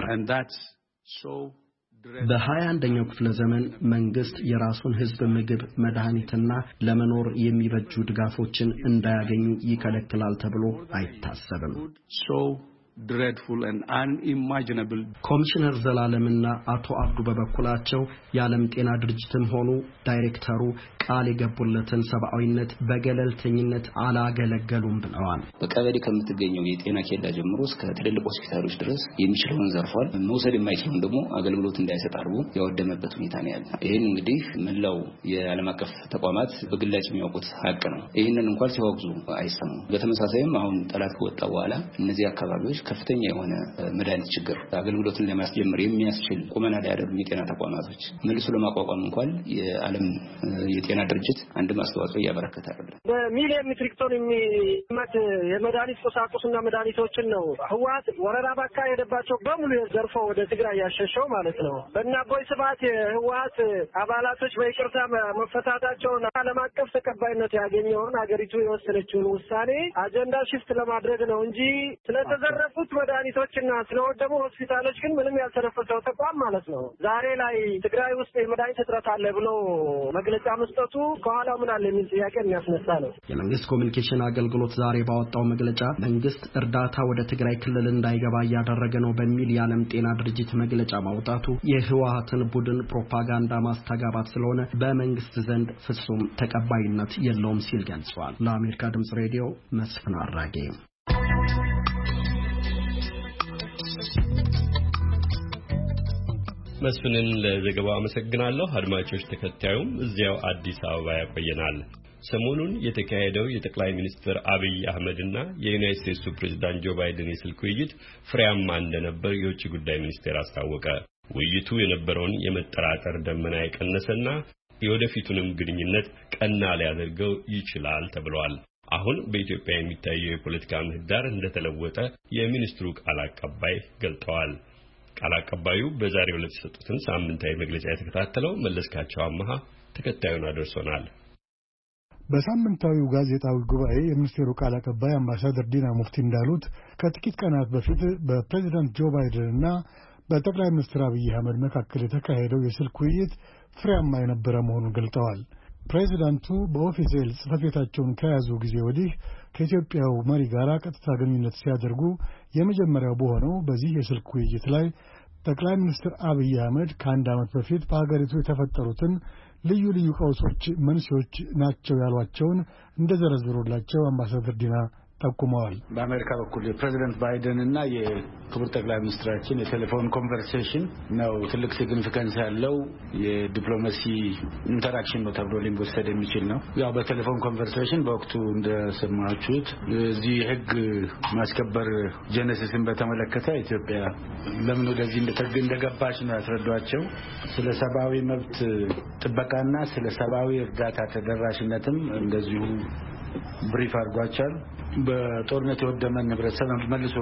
Speaker 6: በሃያ አንደኛው ክፍለ ዘመን መንግስት የራሱን ህዝብ ምግብ፣ መድኃኒትና ለመኖር የሚበጁ ድጋፎችን እንዳያገኙ ይከለክላል ተብሎ አይታሰብም።
Speaker 7: dreadful and unimaginable.
Speaker 6: ኮሚሽነር ዘላለምና አቶ አብዱ በበኩላቸው የዓለም ጤና ድርጅትም ሆኑ ዳይሬክተሩ ቃል የገቡለትን ሰብአዊነት በገለልተኝነት አላገለገሉም ብለዋል።
Speaker 9: በቀበሌ ከምትገኘው የጤና ኬላ ጀምሮ እስከ ትልልቅ ሆስፒታሎች ድረስ የሚችለውን ዘርፏል። መውሰድ የማይችለውን ደግሞ አገልግሎት እንዳይሰጥ አድርጎ ያወደመበት ሁኔታ ነው ያለው። ይሄን እንግዲህ መላው የዓለም አቀፍ ተቋማት በግላጭ የሚያውቁት ሀቅ ነው። ይሄንን እንኳን ሲወግዙ አይሰሙም። በተመሳሳይም አሁን ጠላት ከወጣ በኋላ እነዚህ አካባቢዎች ከፍተኛ የሆነ መድኃኒት ችግር አገልግሎትን ለማስጀመር የሚያስችል ቁመና ላይ ያደረጉ የጤና ተቋማቶች መልሶ ለማቋቋም እንኳን የዓለም የጤና ድርጅት አንድ ማስተዋጽኦ እያበረከተ አይደለም።
Speaker 8: በሚሊዮን ሜትሪክ ቶን የሚመት የመድኃኒት ቁሳቁስና መድኃኒቶችን ነው ህወሓት ወረራ ባካሄደባቸው በሙሉ ዘርፎ ወደ ትግራይ ያሸሸው ማለት ነው። በእነ አቦይ ስብሃት የህወሓት አባላቶች በይቅርታ መፈታታቸውን ዓለም አቀፍ ተቀባይነት ያገኘውን ሀገሪቱ የወሰነችውን ውሳኔ አጀንዳ ሽፍት ለማድረግ ነው እንጂ ስለተዘረፉት መድኃኒቶችና ስለወደሙ ሆስፒታሎች ግን ምንም ያልተነፈሰው ተቋም ማለት ነው። ዛሬ ላይ ትግራይ ውስጥ የመድኃኒት እጥረት አለ ብሎ መግለጫ መስጠቱ ከኋላ ምን አለ የሚል ጥያቄ የሚያስነሳ ነው።
Speaker 6: የመንግስት ኮሚኒኬሽን አገልግሎት ዛሬ ባወጣው መግለጫ መንግስት እርዳታ ወደ ትግራይ ክልል እንዳይገባ እያደረገ ነው በሚል የዓለም ጤና ድርጅት መግለጫ ማውጣቱ የህወሓትን ቡድን ፕሮፓጋንዳ ማስተጋባት ስለሆነ በመንግስት ዘንድ ፍጹም ተቀባይነት የለውም ሲል ገልጿል። ለአሜሪካ ድምጽ ሬዲዮ መስፍን አራጌ።
Speaker 1: መስፍንን ለዘገባው አመሰግናለሁ። አድማጮች ተከታዩም እዚያው አዲስ አበባ ያቆየናል። ሰሞኑን የተካሄደው የጠቅላይ ሚኒስትር አብይ አህመድና የዩናይትድ ስቴትሱ ፕሬዝዳንት ጆ ባይደን የስልክ ውይይት ፍሬያማ እንደነበር የውጭ ጉዳይ ሚኒስቴር አስታወቀ። ውይይቱ የነበረውን የመጠራጠር ደመና የቀነሰና የወደፊቱንም ግንኙነት ቀና ሊያደርገው ይችላል ተብሏል። አሁን በኢትዮጵያ የሚታየው የፖለቲካ ምህዳር እንደተለወጠ የሚኒስትሩ ቃል አቀባይ ገልጠዋል። ቃል አቀባዩ በዛሬው ዕለት የሰጡትን ሳምንታዊ መግለጫ የተከታተለው መለስካቸው አማሃ ተከታዩን አድርሶናል።
Speaker 10: በሳምንታዊው ጋዜጣዊ ጉባኤ የሚኒስቴሩ ቃል አቀባይ አምባሳደር ዲና ሙፍቲ እንዳሉት ከጥቂት ቀናት በፊት በፕሬዝዳንት ጆ ባይደን እና በጠቅላይ ሚኒስትር አብይ አህመድ መካከል የተካሄደው የስልክ ውይይት ፍሬያማ የነበረ መሆኑን ገልጠዋል። ፕሬዝዳንቱ በኦፊሴል ጽሕፈት ቤታቸውን ከያዙ ጊዜ ወዲህ ከኢትዮጵያው መሪ ጋር ቀጥታ ግንኙነት ሲያደርጉ የመጀመሪያው በሆነው በዚህ የስልክ ውይይት ላይ ጠቅላይ ሚኒስትር አብይ አህመድ ከአንድ ዓመት በፊት በሀገሪቱ የተፈጠሩትን ልዩ ልዩ ቀውሶች መንስኤዎች ናቸው ያሏቸውን እንደዘረዘሩላቸው አምባሳደር ዲና ጠቁመዋል።
Speaker 2: በአሜሪካ በኩል የፕሬዝዳንት ባይደን እና የክቡር ጠቅላይ ሚኒስትራችን የቴሌፎን ኮንቨርሴሽን ነው ትልቅ ሲግኒፊካንስ ያለው የዲፕሎማሲ ኢንተራክሽን ነው ተብሎ ሊወሰድ የሚችል ነው። ያው በቴሌፎን ኮንቨርሴሽን በወቅቱ እንደሰማችሁት እዚህ ህግ ማስከበር ጄኔሲስን በተመለከተ ኢትዮጵያ ለምን ወደዚህ እንደገባች ነው ያስረዷቸው። ስለ ሰብአዊ መብት ጥበቃና ስለ ሰብአዊ እርዳታ ተደራሽነትም እንደዚሁ ብሪፍ አድርጓቸዋል። በጦርነት የወደመን ንብረተሰብ መልሶ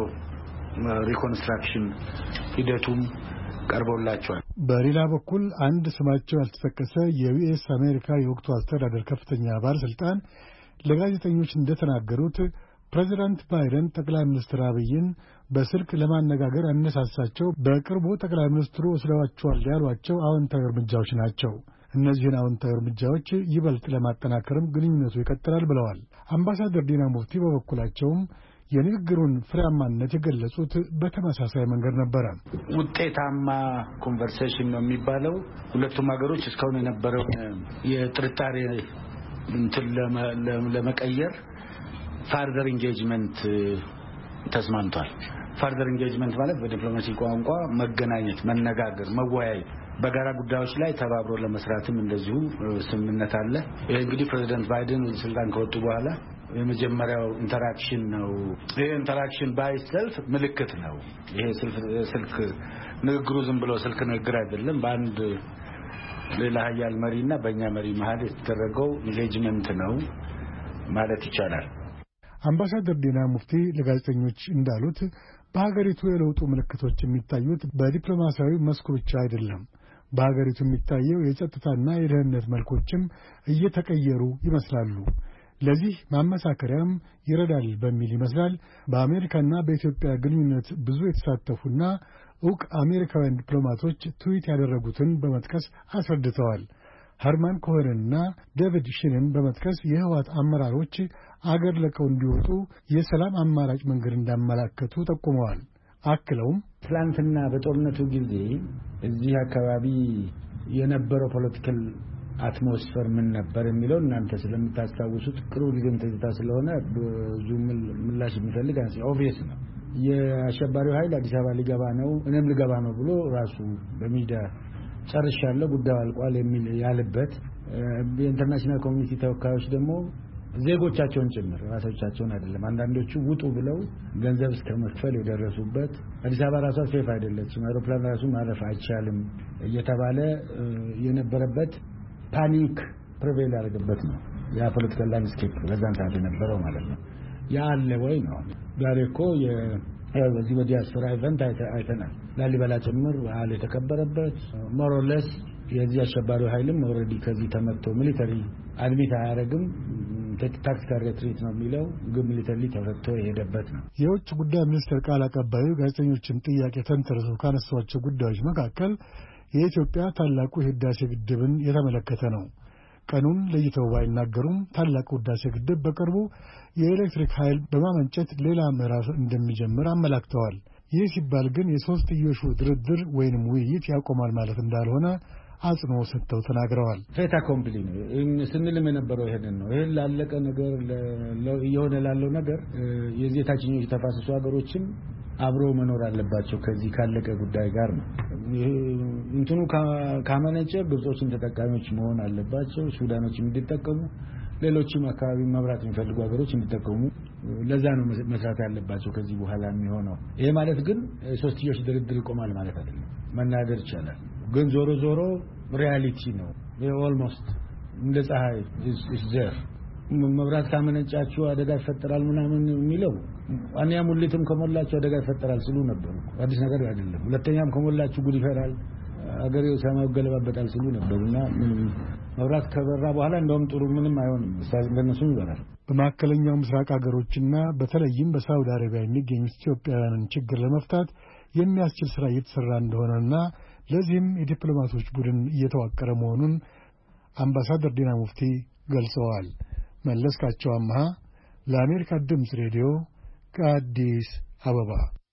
Speaker 2: ሪኮንስትራክሽን ሂደቱም ቀርቦላቸዋል።
Speaker 10: በሌላ በኩል አንድ ስማቸው ያልተጠቀሰ የዩኤስ አሜሪካ የወቅቱ አስተዳደር ከፍተኛ ባለስልጣን ለጋዜጠኞች እንደተናገሩት ፕሬዝዳንት ባይደን ጠቅላይ ሚኒስትር አብይን በስልክ ለማነጋገር ያነሳሳቸው በቅርቡ ጠቅላይ ሚኒስትሩ ወስደዋቸዋል ያሏቸው አዎንታዊ እርምጃዎች ናቸው። እነዚህን አዎንታዊ እርምጃዎች ይበልጥ ለማጠናከርም ግንኙነቱ ይቀጥላል ብለዋል። አምባሳደር ዲና ሙፍቲ በበኩላቸውም የንግግሩን ፍሬያማነት የገለጹት በተመሳሳይ መንገድ ነበረ።
Speaker 2: ውጤታማ ኮንቨርሴሽን ነው የሚባለው ሁለቱም ሀገሮች እስካሁን የነበረው የጥርጣሬ እንትን ለመቀየር ፋርደር ኢንጌጅመንት ተስማምቷል። ፋርደር ኢንጌጅመንት ማለት በዲፕሎማሲ ቋንቋ መገናኘት፣ መነጋገር፣ መወያየት በጋራ ጉዳዮች ላይ ተባብሮ ለመስራትም እንደዚሁ ስምምነት አለ። ይሄ እንግዲህ ፕሬዝዳንት ባይደን ስልጣን ከወጡ በኋላ የመጀመሪያው ኢንተራክሽን ነው። ይሄ ኢንተራክሽን ባይ ሰልፍ ምልክት ነው። ይሄ ስልክ ንግግሩ ዝም ብሎ ስልክ ንግግር አይደለም። በአንድ ሌላ ሀያል መሪና በእኛ መሪ መሀል የተደረገው ኢንጌጅመንት ነው ማለት ይቻላል።
Speaker 10: አምባሳደር ዲና ሙፍቲ ለጋዜጠኞች እንዳሉት በሀገሪቱ የለውጡ ምልክቶች የሚታዩት በዲፕሎማሲያዊ መስኩ ብቻ አይደለም። በሀገሪቱ የሚታየው የጸጥታና የደህንነት መልኮችም እየተቀየሩ ይመስላሉ። ለዚህ ማመሳከሪያም ይረዳል በሚል ይመስላል በአሜሪካና በኢትዮጵያ ግንኙነት ብዙ የተሳተፉና ዕውቅ አሜሪካውያን ዲፕሎማቶች ትዊት ያደረጉትን በመጥቀስ አስረድተዋል። ሀርማን ኮሄንና ዴቪድ ሽንን በመጥቀስ የህወሓት አመራሮች አገር ለቀው እንዲወጡ የሰላም አማራጭ መንገድ እንዳመላከቱ ጠቁመዋል። አክለውም
Speaker 2: ትላንትና በጦርነቱ ጊዜ እዚህ አካባቢ የነበረው ፖለቲካል አትሞስፌር ምን ነበር የሚለው እናንተ ስለምታስታውሱት ቅርብ ጊዜም ትዝታ ስለሆነ ብዙ ምላሽ የሚፈልግ አንስ ኦብቪየስ ነው። የአሸባሪው ኃይል አዲስ አበባ ሊገባ ነው እኔም ሊገባ ነው ብሎ ራሱ በሚዲያ ጨርሻለሁ ጉዳዩ አልቋል የሚል ያለበት የኢንተርናሽናል ኮሚኒቲ ተወካዮች ደግሞ ዜጎቻቸውን ጭምር ራሳቸውን አይደለም አንዳንዶቹ ውጡ ብለው ገንዘብ እስከ መክፈል የደረሱበት አዲስ አበባ ራሷ ሴፍ አይደለችም አውሮፕላን ራሱ ማረፍ አይቻልም እየተባለ የነበረበት ፓኒክ ፕሪቬል ያደረገበት ነው ያ ፖለቲካል ላንድስኬፕ በዛን ሰዓት የነበረው ማለት ነው። ያ አለ ወይ ነው ዛሬ እኮ በዚህ በዲያስፖራ ኢቨንት አይተናል ላሊበላ ጭምር በዓል የተከበረበት ሞር ኦር ሌስ የዚህ አሸባሪው ኃይልም ኦልሬዲ ከዚህ ተመቶ ሚሊተሪ አድሚት አያደርግም ታክቲካል ሬትሪት ነው የሚለው ግን ሚሊተሪ ተፈቶ የሄደበት ነው።
Speaker 10: የውጭ ጉዳይ ሚኒስትር ቃል አቀባዩ ጋዜጠኞችን ጥያቄ ተንተርሰው ካነሷቸው ጉዳዮች መካከል የኢትዮጵያ ታላቁ የህዳሴ ግድብን የተመለከተ ነው። ቀኑን ለይተው ባይናገሩም ታላቁ ህዳሴ ግድብ በቅርቡ የኤሌክትሪክ ኃይል በማመንጨት ሌላ ምዕራፍ እንደሚጀምር አመላክተዋል። ይህ ሲባል ግን የሶስትዮሹ ድርድር ወይንም ውይይት ያቆማል ማለት እንዳልሆነ አጽንኦት ሰጥተው ተናግረዋል።
Speaker 2: ፌታ ኮምፕሊ ነው ስንልም የነበረው ይሄንን ነው። ይሄን ላለቀ ነገር የሆነ ላለው ነገር የዚህ ታችኞች ተፋሰሱ ሀገሮችም አብሮ መኖር አለባቸው ከዚህ ካለቀ ጉዳይ ጋር ነው። እንትኑ ካመነጨ ግብጾችም ተጠቃሚዎች መሆን አለባቸው ሱዳኖችም እንዲጠቀሙ ሌሎችም አካባቢ መብራት የሚፈልጉ ሀገሮች እንዲጠቀሙ ለዛ ነው መስራት ያለባቸው ከዚህ በኋላ የሚሆነው። ይሄ ማለት ግን ሶስትዮሽ ድርድር ይቆማል ማለት አይደለም። መናገር ይቻላል ግን ዞሮ ዞሮ ሪያሊቲ ነው። ኦልሞስት እንደ ፀሐይ is there መብራት ካመነጫችሁ አደጋ ይፈጠራል ምናምን የሚለው አንያ ሙሊትም ከሞላችሁ አደጋ ይፈጠራል ሲሉ ነበር። አዲስ ነገር አይደለም። ሁለተኛም ከሞላችሁ ጉድ ይፈራል አገሬው ሰማው ገለባበጣል ሲሉ ነበርና መብራት ከበራ በኋላ እንደውም ጥሩ ምንም አይሆንም እንደነሱ ይበራል።
Speaker 10: በማከለኛው ምስራቅ ሀገሮችና በተለይም በሳውዲ አረቢያ የሚገኙ ኢትዮጵያውያንን ችግር ለመፍታት የሚያስችል ስራ እየተሰራ እንደሆነና ለዚህም የዲፕሎማቶች ቡድን እየተዋቀረ መሆኑን አምባሳደር ዲና ሙፍቲ ገልጸዋል። መለስካቸው አምሃ ለአሜሪካ ድምፅ ሬዲዮ ከአዲስ አበባ።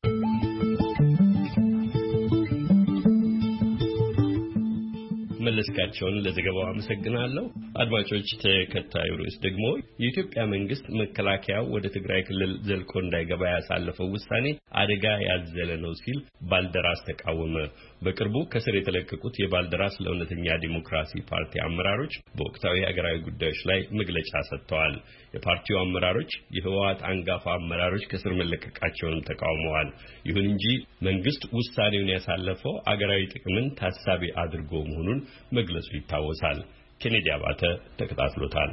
Speaker 1: መለስካቸውን ለዘገባው አመሰግናለሁ። አድማጮች ተከታዩ ርዕስ ደግሞ የኢትዮጵያ መንግስት መከላከያው ወደ ትግራይ ክልል ዘልቆ እንዳይገባ ያሳለፈው ውሳኔ አደጋ ያዘለ ነው ሲል ባልደራስ ተቃወመ። በቅርቡ ከስር የተለቀቁት የባልደራስ ለእውነተኛ ዲሞክራሲ ፓርቲ አመራሮች በወቅታዊ ሀገራዊ ጉዳዮች ላይ መግለጫ ሰጥተዋል። የፓርቲው አመራሮች የህወሓት አንጋፋ አመራሮች ከስር መለቀቃቸውን ተቃውመዋል። ይሁን እንጂ መንግስት ውሳኔውን ያሳለፈው አገራዊ ጥቅምን ታሳቢ አድርጎ መሆኑን መግለጹ ይታወሳል። ኬኔዲ አባተ ተከታትሎታል።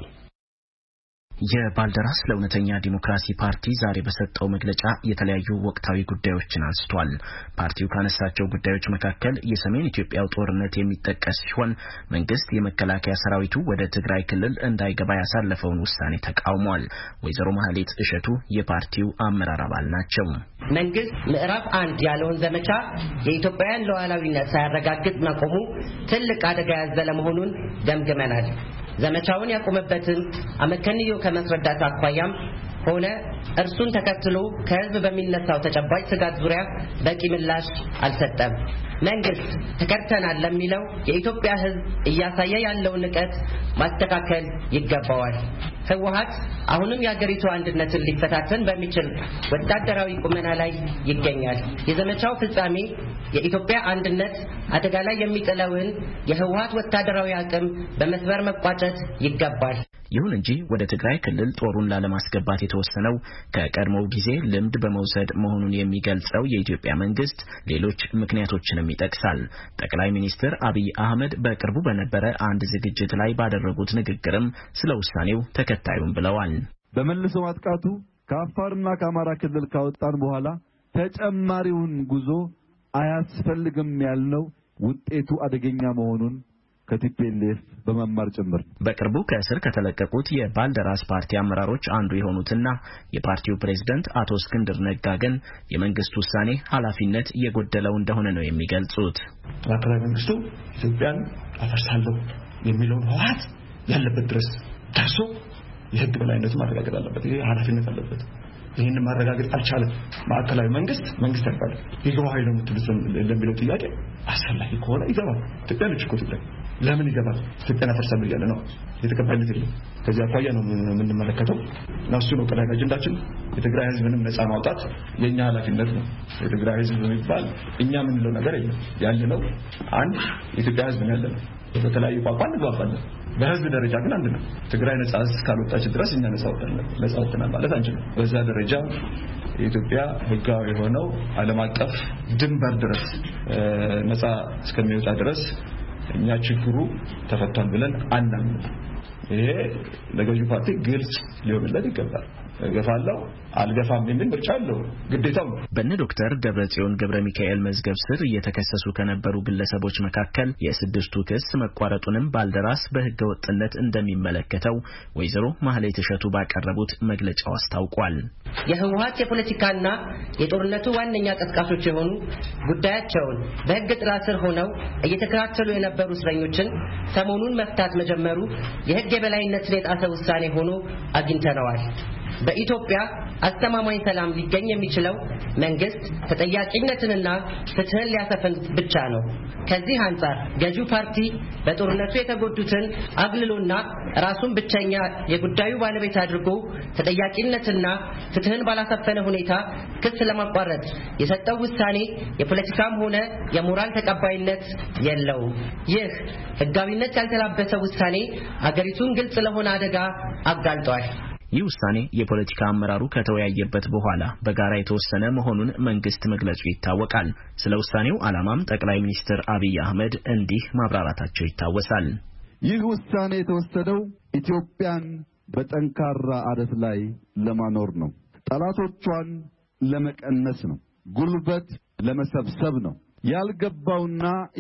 Speaker 6: የባልደራስ ለእውነተኛ ዲሞክራሲ ፓርቲ ዛሬ በሰጠው መግለጫ የተለያዩ ወቅታዊ ጉዳዮችን አንስቷል። ፓርቲው ካነሳቸው ጉዳዮች መካከል የሰሜን ኢትዮጵያው ጦርነት የሚጠቀስ ሲሆን መንግስት የመከላከያ ሰራዊቱ ወደ ትግራይ ክልል እንዳይገባ ያሳለፈውን ውሳኔ ተቃውሟል። ወይዘሮ ማህሌት እሸቱ የፓርቲው አመራር አባል ናቸው።
Speaker 11: መንግስት ምዕራፍ አንድ ያለውን ዘመቻ የኢትዮጵያን ሉዓላዊነት ሳያረጋግጥ መቆሙ ትልቅ አደጋ ያዘለ መሆኑን ገምግመናል። ዘመቻውን ያቆመበትን አመከንዮ ከመስረዳት አኳያም ሆነ እርሱን ተከትሎ ከህዝብ በሚነሳው ተጨባጭ ስጋት ዙሪያ በቂ ምላሽ አልሰጠም። መንግስት ተከርተናል ለሚለው የኢትዮጵያ ህዝብ እያሳየ ያለው ንቀት ማስተካከል ይገባዋል። ህወሓት አሁንም የሀገሪቱ አንድነትን ሊፈታተን በሚችል ወታደራዊ ቁመና ላይ ይገኛል። የዘመቻው ፍጻሜ የኢትዮጵያ አንድነት አደጋ ላይ የሚጥለውን የህወሓት ወታደራዊ አቅም በመስበር መቋጨት ይገባል።
Speaker 6: ይሁን እንጂ ወደ ትግራይ ክልል ጦሩን ላለማስገባት የተወሰነው ከቀድሞው ጊዜ ልምድ በመውሰድ መሆኑን የሚገልጸው የኢትዮጵያ መንግስት ሌሎች ምክንያቶችንም ይጠቅሳል። ጠቅላይ ሚኒስትር አብይ አህመድ በቅርቡ በነበረ አንድ ዝግጅት ላይ ባደረጉት ንግግርም ስለ ውሳኔው ተከታዩን ብለዋል።
Speaker 12: በመልሶ ማጥቃቱ ከአፋርና ከአማራ ክልል ካወጣን በኋላ ተጨማሪውን ጉዞ አያስፈልግም ያልነው ውጤቱ አደገኛ መሆኑን ከቲፒኤልኤፍ በመማር ጭምር።
Speaker 6: በቅርቡ ከእስር ከተለቀቁት የባልደራስ ፓርቲ አመራሮች አንዱ የሆኑትና የፓርቲው ፕሬዝዳንት አቶ እስክንድር ነጋ ግን የመንግስት ውሳኔ ኃላፊነት የጎደለው እንደሆነ ነው የሚገልጹት።
Speaker 13: ማዕከላዊ መንግስቱ ኢትዮጵያን አፈርሳለሁ የሚለውን ህወሓት ያለበት ድረስ ደርሶ የህግ በላይነቱ ማረጋገጥ አለበት። ይሄ ኃላፊነት አለበት። ይሄን ማረጋገጥ አልቻለም ማዕከላዊ መንግስት መንግስት ያባላል ይገባው ኃይል ነው የምትሉት ለሚለው ጥያቄ አስፈላጊ ከሆነ ይገባል። ኢትዮጵያ ልጅ እኮ ትግራይ ለምን ይገባል? ኢትዮጵያን አፈርሳለሁ እያለ ነው። የተቀባይነት የለም። ከዚህ አኳያ ነው የምንመለከተው እና እሱ ነው ቀዳሚ አጀንዳችን። የትግራይ ህዝብንም ነፃ ማውጣት የኛ ኃላፊነት ነው። የትግራይ ህዝብ የሚባል እኛ የምንለው ነገር የለም። ያለነው አንድ የኢትዮጵያ ህዝብ ነው ያለነው። በተለያዩ ቋንቋ እንግባባለን። በህዝብ ደረጃ ግን አንድ ነው። ትግራይ ነፃ እስካልወጣች ድረስ እኛ ነፃ ወጥተናል ነፃ ወጥተናል ማለት አንችልም። በዛ ደረጃ የኢትዮጵያ ህጋዊ የሆነው ዓለም አቀፍ ድንበር ድረስ ነፃ እስከሚወጣ ድረስ እኛ ችግሩ ተፈቷል ብለን አናምንም። ይሄ ለገዢው ፓርቲ ግልጽ ሊሆንለት ይገባል። ገፋለው አልገፋም የሚል ምርጫ አለው፣ ግዴታው ነው።
Speaker 14: በእነ ዶክተር ደብረጽዮን ገብረ ሚካኤል መዝገብ ስር እየተከሰሱ ከነበሩ ግለሰቦች መካከል የስድስቱ ክስ መቋረጡንም ባልደራስ በህገ ወጥነት እንደሚመለከተው ወይዘሮ ማህሌት እሸቱ ባቀረቡት መግለጫው አስታውቋል።
Speaker 11: የህወሓት የፖለቲካና የጦርነቱ ዋነኛ ቀስቃሾች የሆኑ ጉዳያቸውን በህግ ጥላ ስር ሆነው እየተከታተሉ የነበሩ እስረኞችን ሰሞኑን መፍታት መጀመሩ የህግ የበላይነትን የጣሰ ውሳኔ ሆኖ አግኝተነዋል። በኢትዮጵያ አስተማማኝ ሰላም ሊገኝ የሚችለው መንግስት ተጠያቂነትንና ፍትህን ሊያሰፍን ብቻ ነው። ከዚህ አንጻር ገዢው ፓርቲ በጦርነቱ የተጎዱትን አግልሎና ራሱን ብቸኛ የጉዳዩ ባለቤት አድርጎ ተጠያቂነትና ፍትህን ባላሰፈነ ሁኔታ ክስ ለማቋረጥ የሰጠው ውሳኔ የፖለቲካም ሆነ የሞራል ተቀባይነት የለውም። ይህ ህጋዊነት ያልተላበሰ ውሳኔ አገሪቱን ግልጽ ለሆነ አደጋ አጋልጧል።
Speaker 14: ይህ ውሳኔ የፖለቲካ አመራሩ ከተወያየበት በኋላ በጋራ የተወሰነ መሆኑን መንግስት መግለጹ ይታወቃል። ስለ ውሳኔው ዓላማም ጠቅላይ ሚኒስትር አብይ አህመድ እንዲህ ማብራራታቸው ይታወሳል።
Speaker 12: ይህ ውሳኔ የተወሰደው ኢትዮጵያን በጠንካራ አደት ላይ ለማኖር ነው። ጠላቶቿን ለመቀነስ ነው። ጉልበት ለመሰብሰብ ነው። ያልገባውና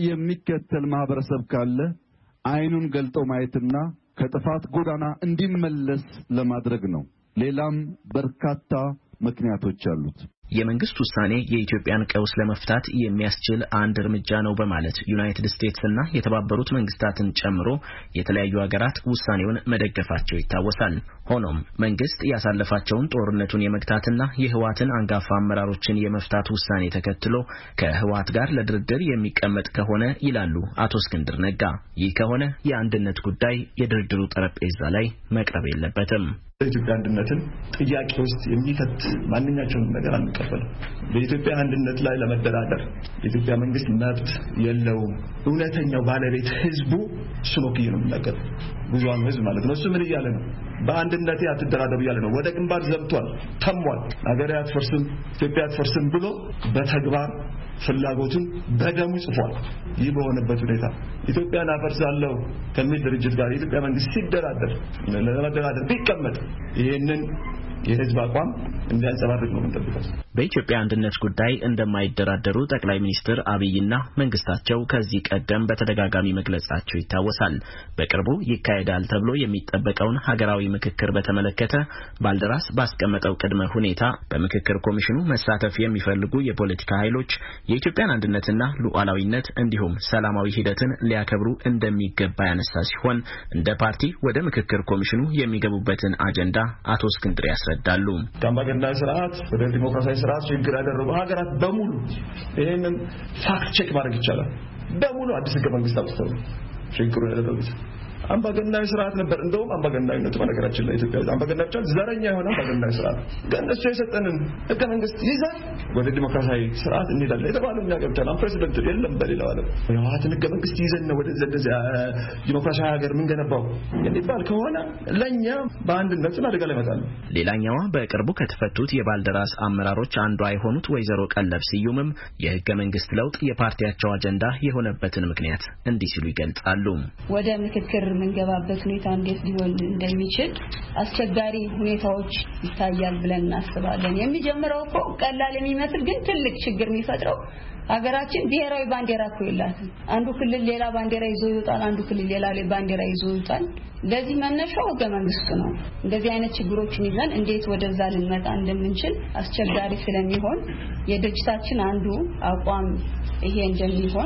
Speaker 12: የሚከተል ማህበረሰብ ካለ አይኑን ገልጦ ማየትና ከጥፋት ጎዳና እንዲመለስ ለማድረግ ነው። ሌላም በርካታ ምክንያቶች አሉት።
Speaker 14: የመንግስት ውሳኔ የኢትዮጵያን ቀውስ ለመፍታት የሚያስችል አንድ እርምጃ ነው በማለት ዩናይትድ ስቴትስ እና የተባበሩት መንግስታትን ጨምሮ የተለያዩ ሀገራት ውሳኔውን መደገፋቸው ይታወሳል። ሆኖም መንግስት ያሳለፋቸውን ጦርነቱን የመግታትና የህወሓትን አንጋፋ አመራሮችን የመፍታት ውሳኔ ተከትሎ ከህወሓት ጋር ለድርድር የሚቀመጥ ከሆነ ይላሉ አቶ እስክንድር ነጋ፣ ይህ ከሆነ የአንድነት ጉዳይ የድርድሩ ጠረጴዛ ላይ መቅረብ የለበትም።
Speaker 13: የኢትዮጵያ አንድነትን ጥያቄ ውስጥ የሚከት ማንኛቸውም ነገር አንቀበልም። በኢትዮጵያ አንድነት ላይ ለመደራደር የኢትዮጵያ መንግስት መብት የለውም። እውነተኛው ባለቤት ህዝቡ እሱ ነው ነው የሚናገር ብዙሃኑ ህዝብ ማለት ነው። እሱ ምን እያለ ነው? በአንድነት አትደራደሩ እያለ ነው። ወደ ግንባር ዘብቷል፣ ተሟል። ሀገር አትፈርስም፣ ኢትዮጵያ አትፈርስም ብሎ በተግባር ፍላጎቱን በደሙ ጽፏል። ይህ በሆነበት ሁኔታ ኢትዮጵያን አፈርሳለሁ ከሚል ድርጅት ጋር የኢትዮጵያ መንግስት ሲደራደር ለመደራደር ቢቀመጥ ይሄንን የህዝብ አቋም እንዲያንጸባርቅ ነው የምንጠብቀው።
Speaker 14: በኢትዮጵያ አንድነት ጉዳይ እንደማይደራደሩ ጠቅላይ ሚኒስትር አብይና መንግስታቸው ከዚህ ቀደም በተደጋጋሚ መግለጻቸው ይታወሳል። በቅርቡ ይካሄዳል ተብሎ የሚጠበቀውን ሀገራዊ ምክክር በተመለከተ ባልደራስ ባስቀመጠው ቅድመ ሁኔታ በምክክር ኮሚሽኑ መሳተፍ የሚፈልጉ የፖለቲካ ኃይሎች የኢትዮጵያን አንድነትና ሉዓላዊነት እንዲሁም ሰላማዊ ሂደትን ሊያከብሩ እንደሚገባ ያነሳ ሲሆን እንደ ፓርቲ ወደ ምክክር ኮሚሽኑ የሚገቡበትን አጀንዳ አቶ እስክንድር ያስረዳሉ።
Speaker 13: ከአምባገነናዊ ስርዓት ወደ ዲሞክራሲያዊ ስርዓት ሽግግር ያደረጉ ሀገራት በሙሉ ይሄንን ፋክት ቼክ ማድረግ ይቻላል። በሙሉ አዲስ ህገ መንግስት አውጥተው ሽግግሩ ያደረጉት አምባገነናዊ ስርዓት ነበር። እንደውም አምባገነናዊነቱ በነገራችን ላይ ኢትዮጵያ አምባገነናዊ ብቻ ዘረኛ የሆነ አምባገነናዊ ስርዓት ግን እሱ የሰጠንን ህገ መንግስት ይዘን ወደ ዲሞክራሲያዊ ስርዓት እንሄዳለን የተባለው እኛ ገብተናል። ፕሬሲደንት የለም በሌላው ዓለም የህወሓትን ህገ መንግስት ይዘን ነው ወደ እንደዚህ ዲሞክራሲያዊ ሀገር ምን ገነባው የሚባል ከሆነ ለኛ በአንድነት አደጋ ላይ ይመጣል።
Speaker 14: ሌላኛዋ በቅርቡ ከተፈቱት የባልደራስ አመራሮች አንዷ የሆኑት ወይዘሮ ቀለብ ስዩምም የህገ መንግስት ለውጥ የፓርቲያቸው አጀንዳ የሆነበትን ምክንያት እንዲህ ሲሉ ይገልጻሉ።
Speaker 15: ወደ ምክክር መንገባበት ሁኔታ እንዴት ሊሆን እንደሚችል አስቸጋሪ ሁኔታዎች ይታያል ብለን እናስባለን። የሚጀምረው እኮ ቀላል የሚመስል ግን ትልቅ ችግር የሚፈጥረው ሀገራችን ብሔራዊ ባንዲራ እኮ የላትም። አንዱ ክልል ሌላ ባንዲራ ይዞ ይወጣል፣ አንዱ ክልል ሌላ ባንዲራ ይዞ ይወጣል። ለዚህ መነሻው ህገ መንግስቱ ነው። እንደዚህ አይነት ችግሮችን ይዘን እንዴት ወደዛ ልንመጣ እንደምንችል አስቸጋሪ ስለሚሆን የድርጅታችን አንዱ አቋም ይሄ እንደሚሆን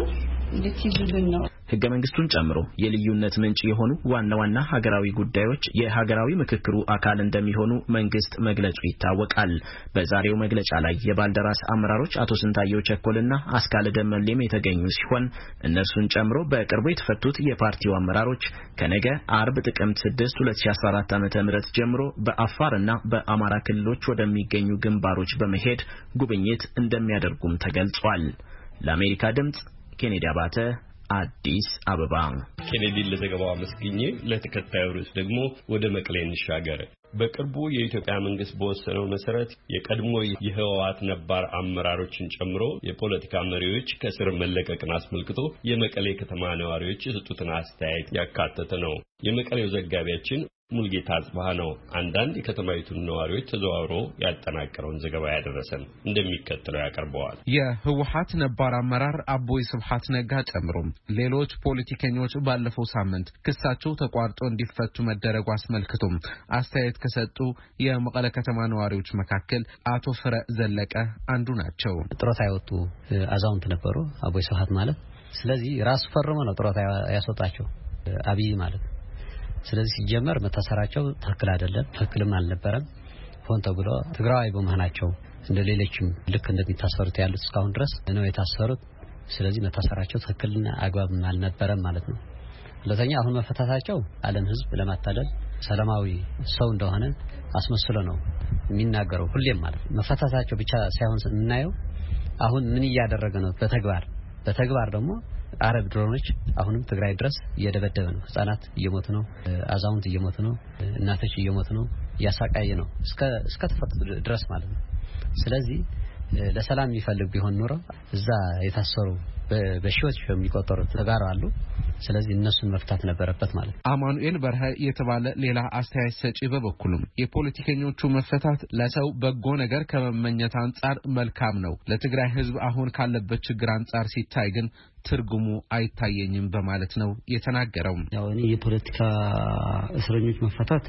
Speaker 15: እንድትይዙልን ነው።
Speaker 14: ህገ መንግስቱን ጨምሮ የልዩነት ምንጭ የሆኑ ዋና ዋና ሀገራዊ ጉዳዮች የሀገራዊ ምክክሩ አካል እንደሚሆኑ መንግስት መግለጹ ይታወቃል። በዛሬው መግለጫ ላይ የባልደራስ አመራሮች አቶ ስንታየው ቸኮልና አስካለ ደመሌም የተገኙ ሲሆን እነርሱን ጨምሮ በቅርቡ የተፈቱት የፓርቲው አመራሮች ከነገ አርብ ጥቅምት ስድስት ሁለት ሺህ አስራ አራት ዓመተ ምህረት ጀምሮ በአፋርና በአማራ ክልሎች ወደሚገኙ ግንባሮች በመሄድ ጉብኝት እንደሚያደርጉም ተገልጿል። ለአሜሪካ ድምጽ ኬኔዲ አባተ አዲስ አበባ።
Speaker 1: ኬኔዲ ለዘገባው አመስግኜ ለተከታዩ ርዕስ ደግሞ ወደ መቀሌ እንሻገር። በቅርቡ የኢትዮጵያ መንግስት በወሰነው መሰረት የቀድሞ የህወሓት ነባር አመራሮችን ጨምሮ የፖለቲካ መሪዎች ከስር መለቀቅን አስመልክቶ የመቀሌ ከተማ ነዋሪዎች የሰጡትን አስተያየት ያካተተ ነው። የመቀሌው ዘጋቢያችን ሙልጌታ አጽባህ ነው አንዳንድ የከተማይቱን ነዋሪዎች ተዘዋውሮ ያጠናቀረውን ዘገባ ያደረሰን እንደሚከተለው ያቀርበዋል።
Speaker 16: የህወሓት ነባር አመራር አቦይ ስብሐት ነጋ ጨምሮ ሌሎች ፖለቲከኞች ባለፈው ሳምንት ክሳቸው ተቋርጦ እንዲፈቱ መደረጉ አስመልክቶ አስተያየት ከሰጡ የመቀለ ከተማ ነዋሪዎች መካከል አቶ ፍረ ዘለቀ አንዱ ናቸው።
Speaker 17: ጥሮታ ያወጡ አዛውንት ነበሩ አቦይ ስብሐት ማለት። ስለዚህ ራሱ ፈርሞ ነው ጥሮታ ያስወጣቸው አብይ ማለት። ስለዚህ ሲጀመር መታሰራቸው ትክክል አይደለም፣ ትክክልም አልነበረም። ሆን ተብሎ ትግራዋይ በመሆናቸው እንደ ሌሎችም ልክ እንደሚታሰሩት ያሉት እስካሁን ድረስ ነው የታሰሩት። ስለዚህ መታሰራቸው ትክክልና አግባብ አልነበረም ማለት ነው። ሁለተኛ አሁን መፈታታቸው ዓለም ህዝብ ለማታለል ሰላማዊ ሰው እንደሆነ አስመስሎ ነው የሚናገረው ሁሌም ማለት ነው። መፈታታቸው ብቻ ሳይሆን እናየው አሁን ምን እያደረገ ነው በተግባር በተግባር ደግሞ አረብ ድሮኖች አሁንም ትግራይ ድረስ እየደበደበ ነው። ህፃናት እየሞቱ ነው፣ አዛውንት እየሞቱ ነው፣ እናቶች እየሞቱ ነው፣ ያሳቃየ ነው እስከ እስከ ተፈቱ ድረስ ማለት ነው። ስለዚህ ለሰላም የሚፈልግ ቢሆን ኖሮ እዛ የታሰሩ በሺዎች የሚቆጠሩ ተጋሩ አሉ። ስለዚህ እነሱን መፍታት ነበረበት ማለት ነው።
Speaker 16: አማኑኤል በርሀ የተባለ ሌላ አስተያየት ሰጪ በበኩሉም የፖለቲከኞቹ መፈታት ለሰው በጎ ነገር ከመመኘት አንጻር መልካም ነው፣ ለትግራይ ህዝብ አሁን ካለበት ችግር አንጻር ሲታይ ግን ትርጉሙ አይታየኝም በማለት ነው የተናገረው።
Speaker 17: ያው እኔ የፖለቲካ እስረኞች መፈታት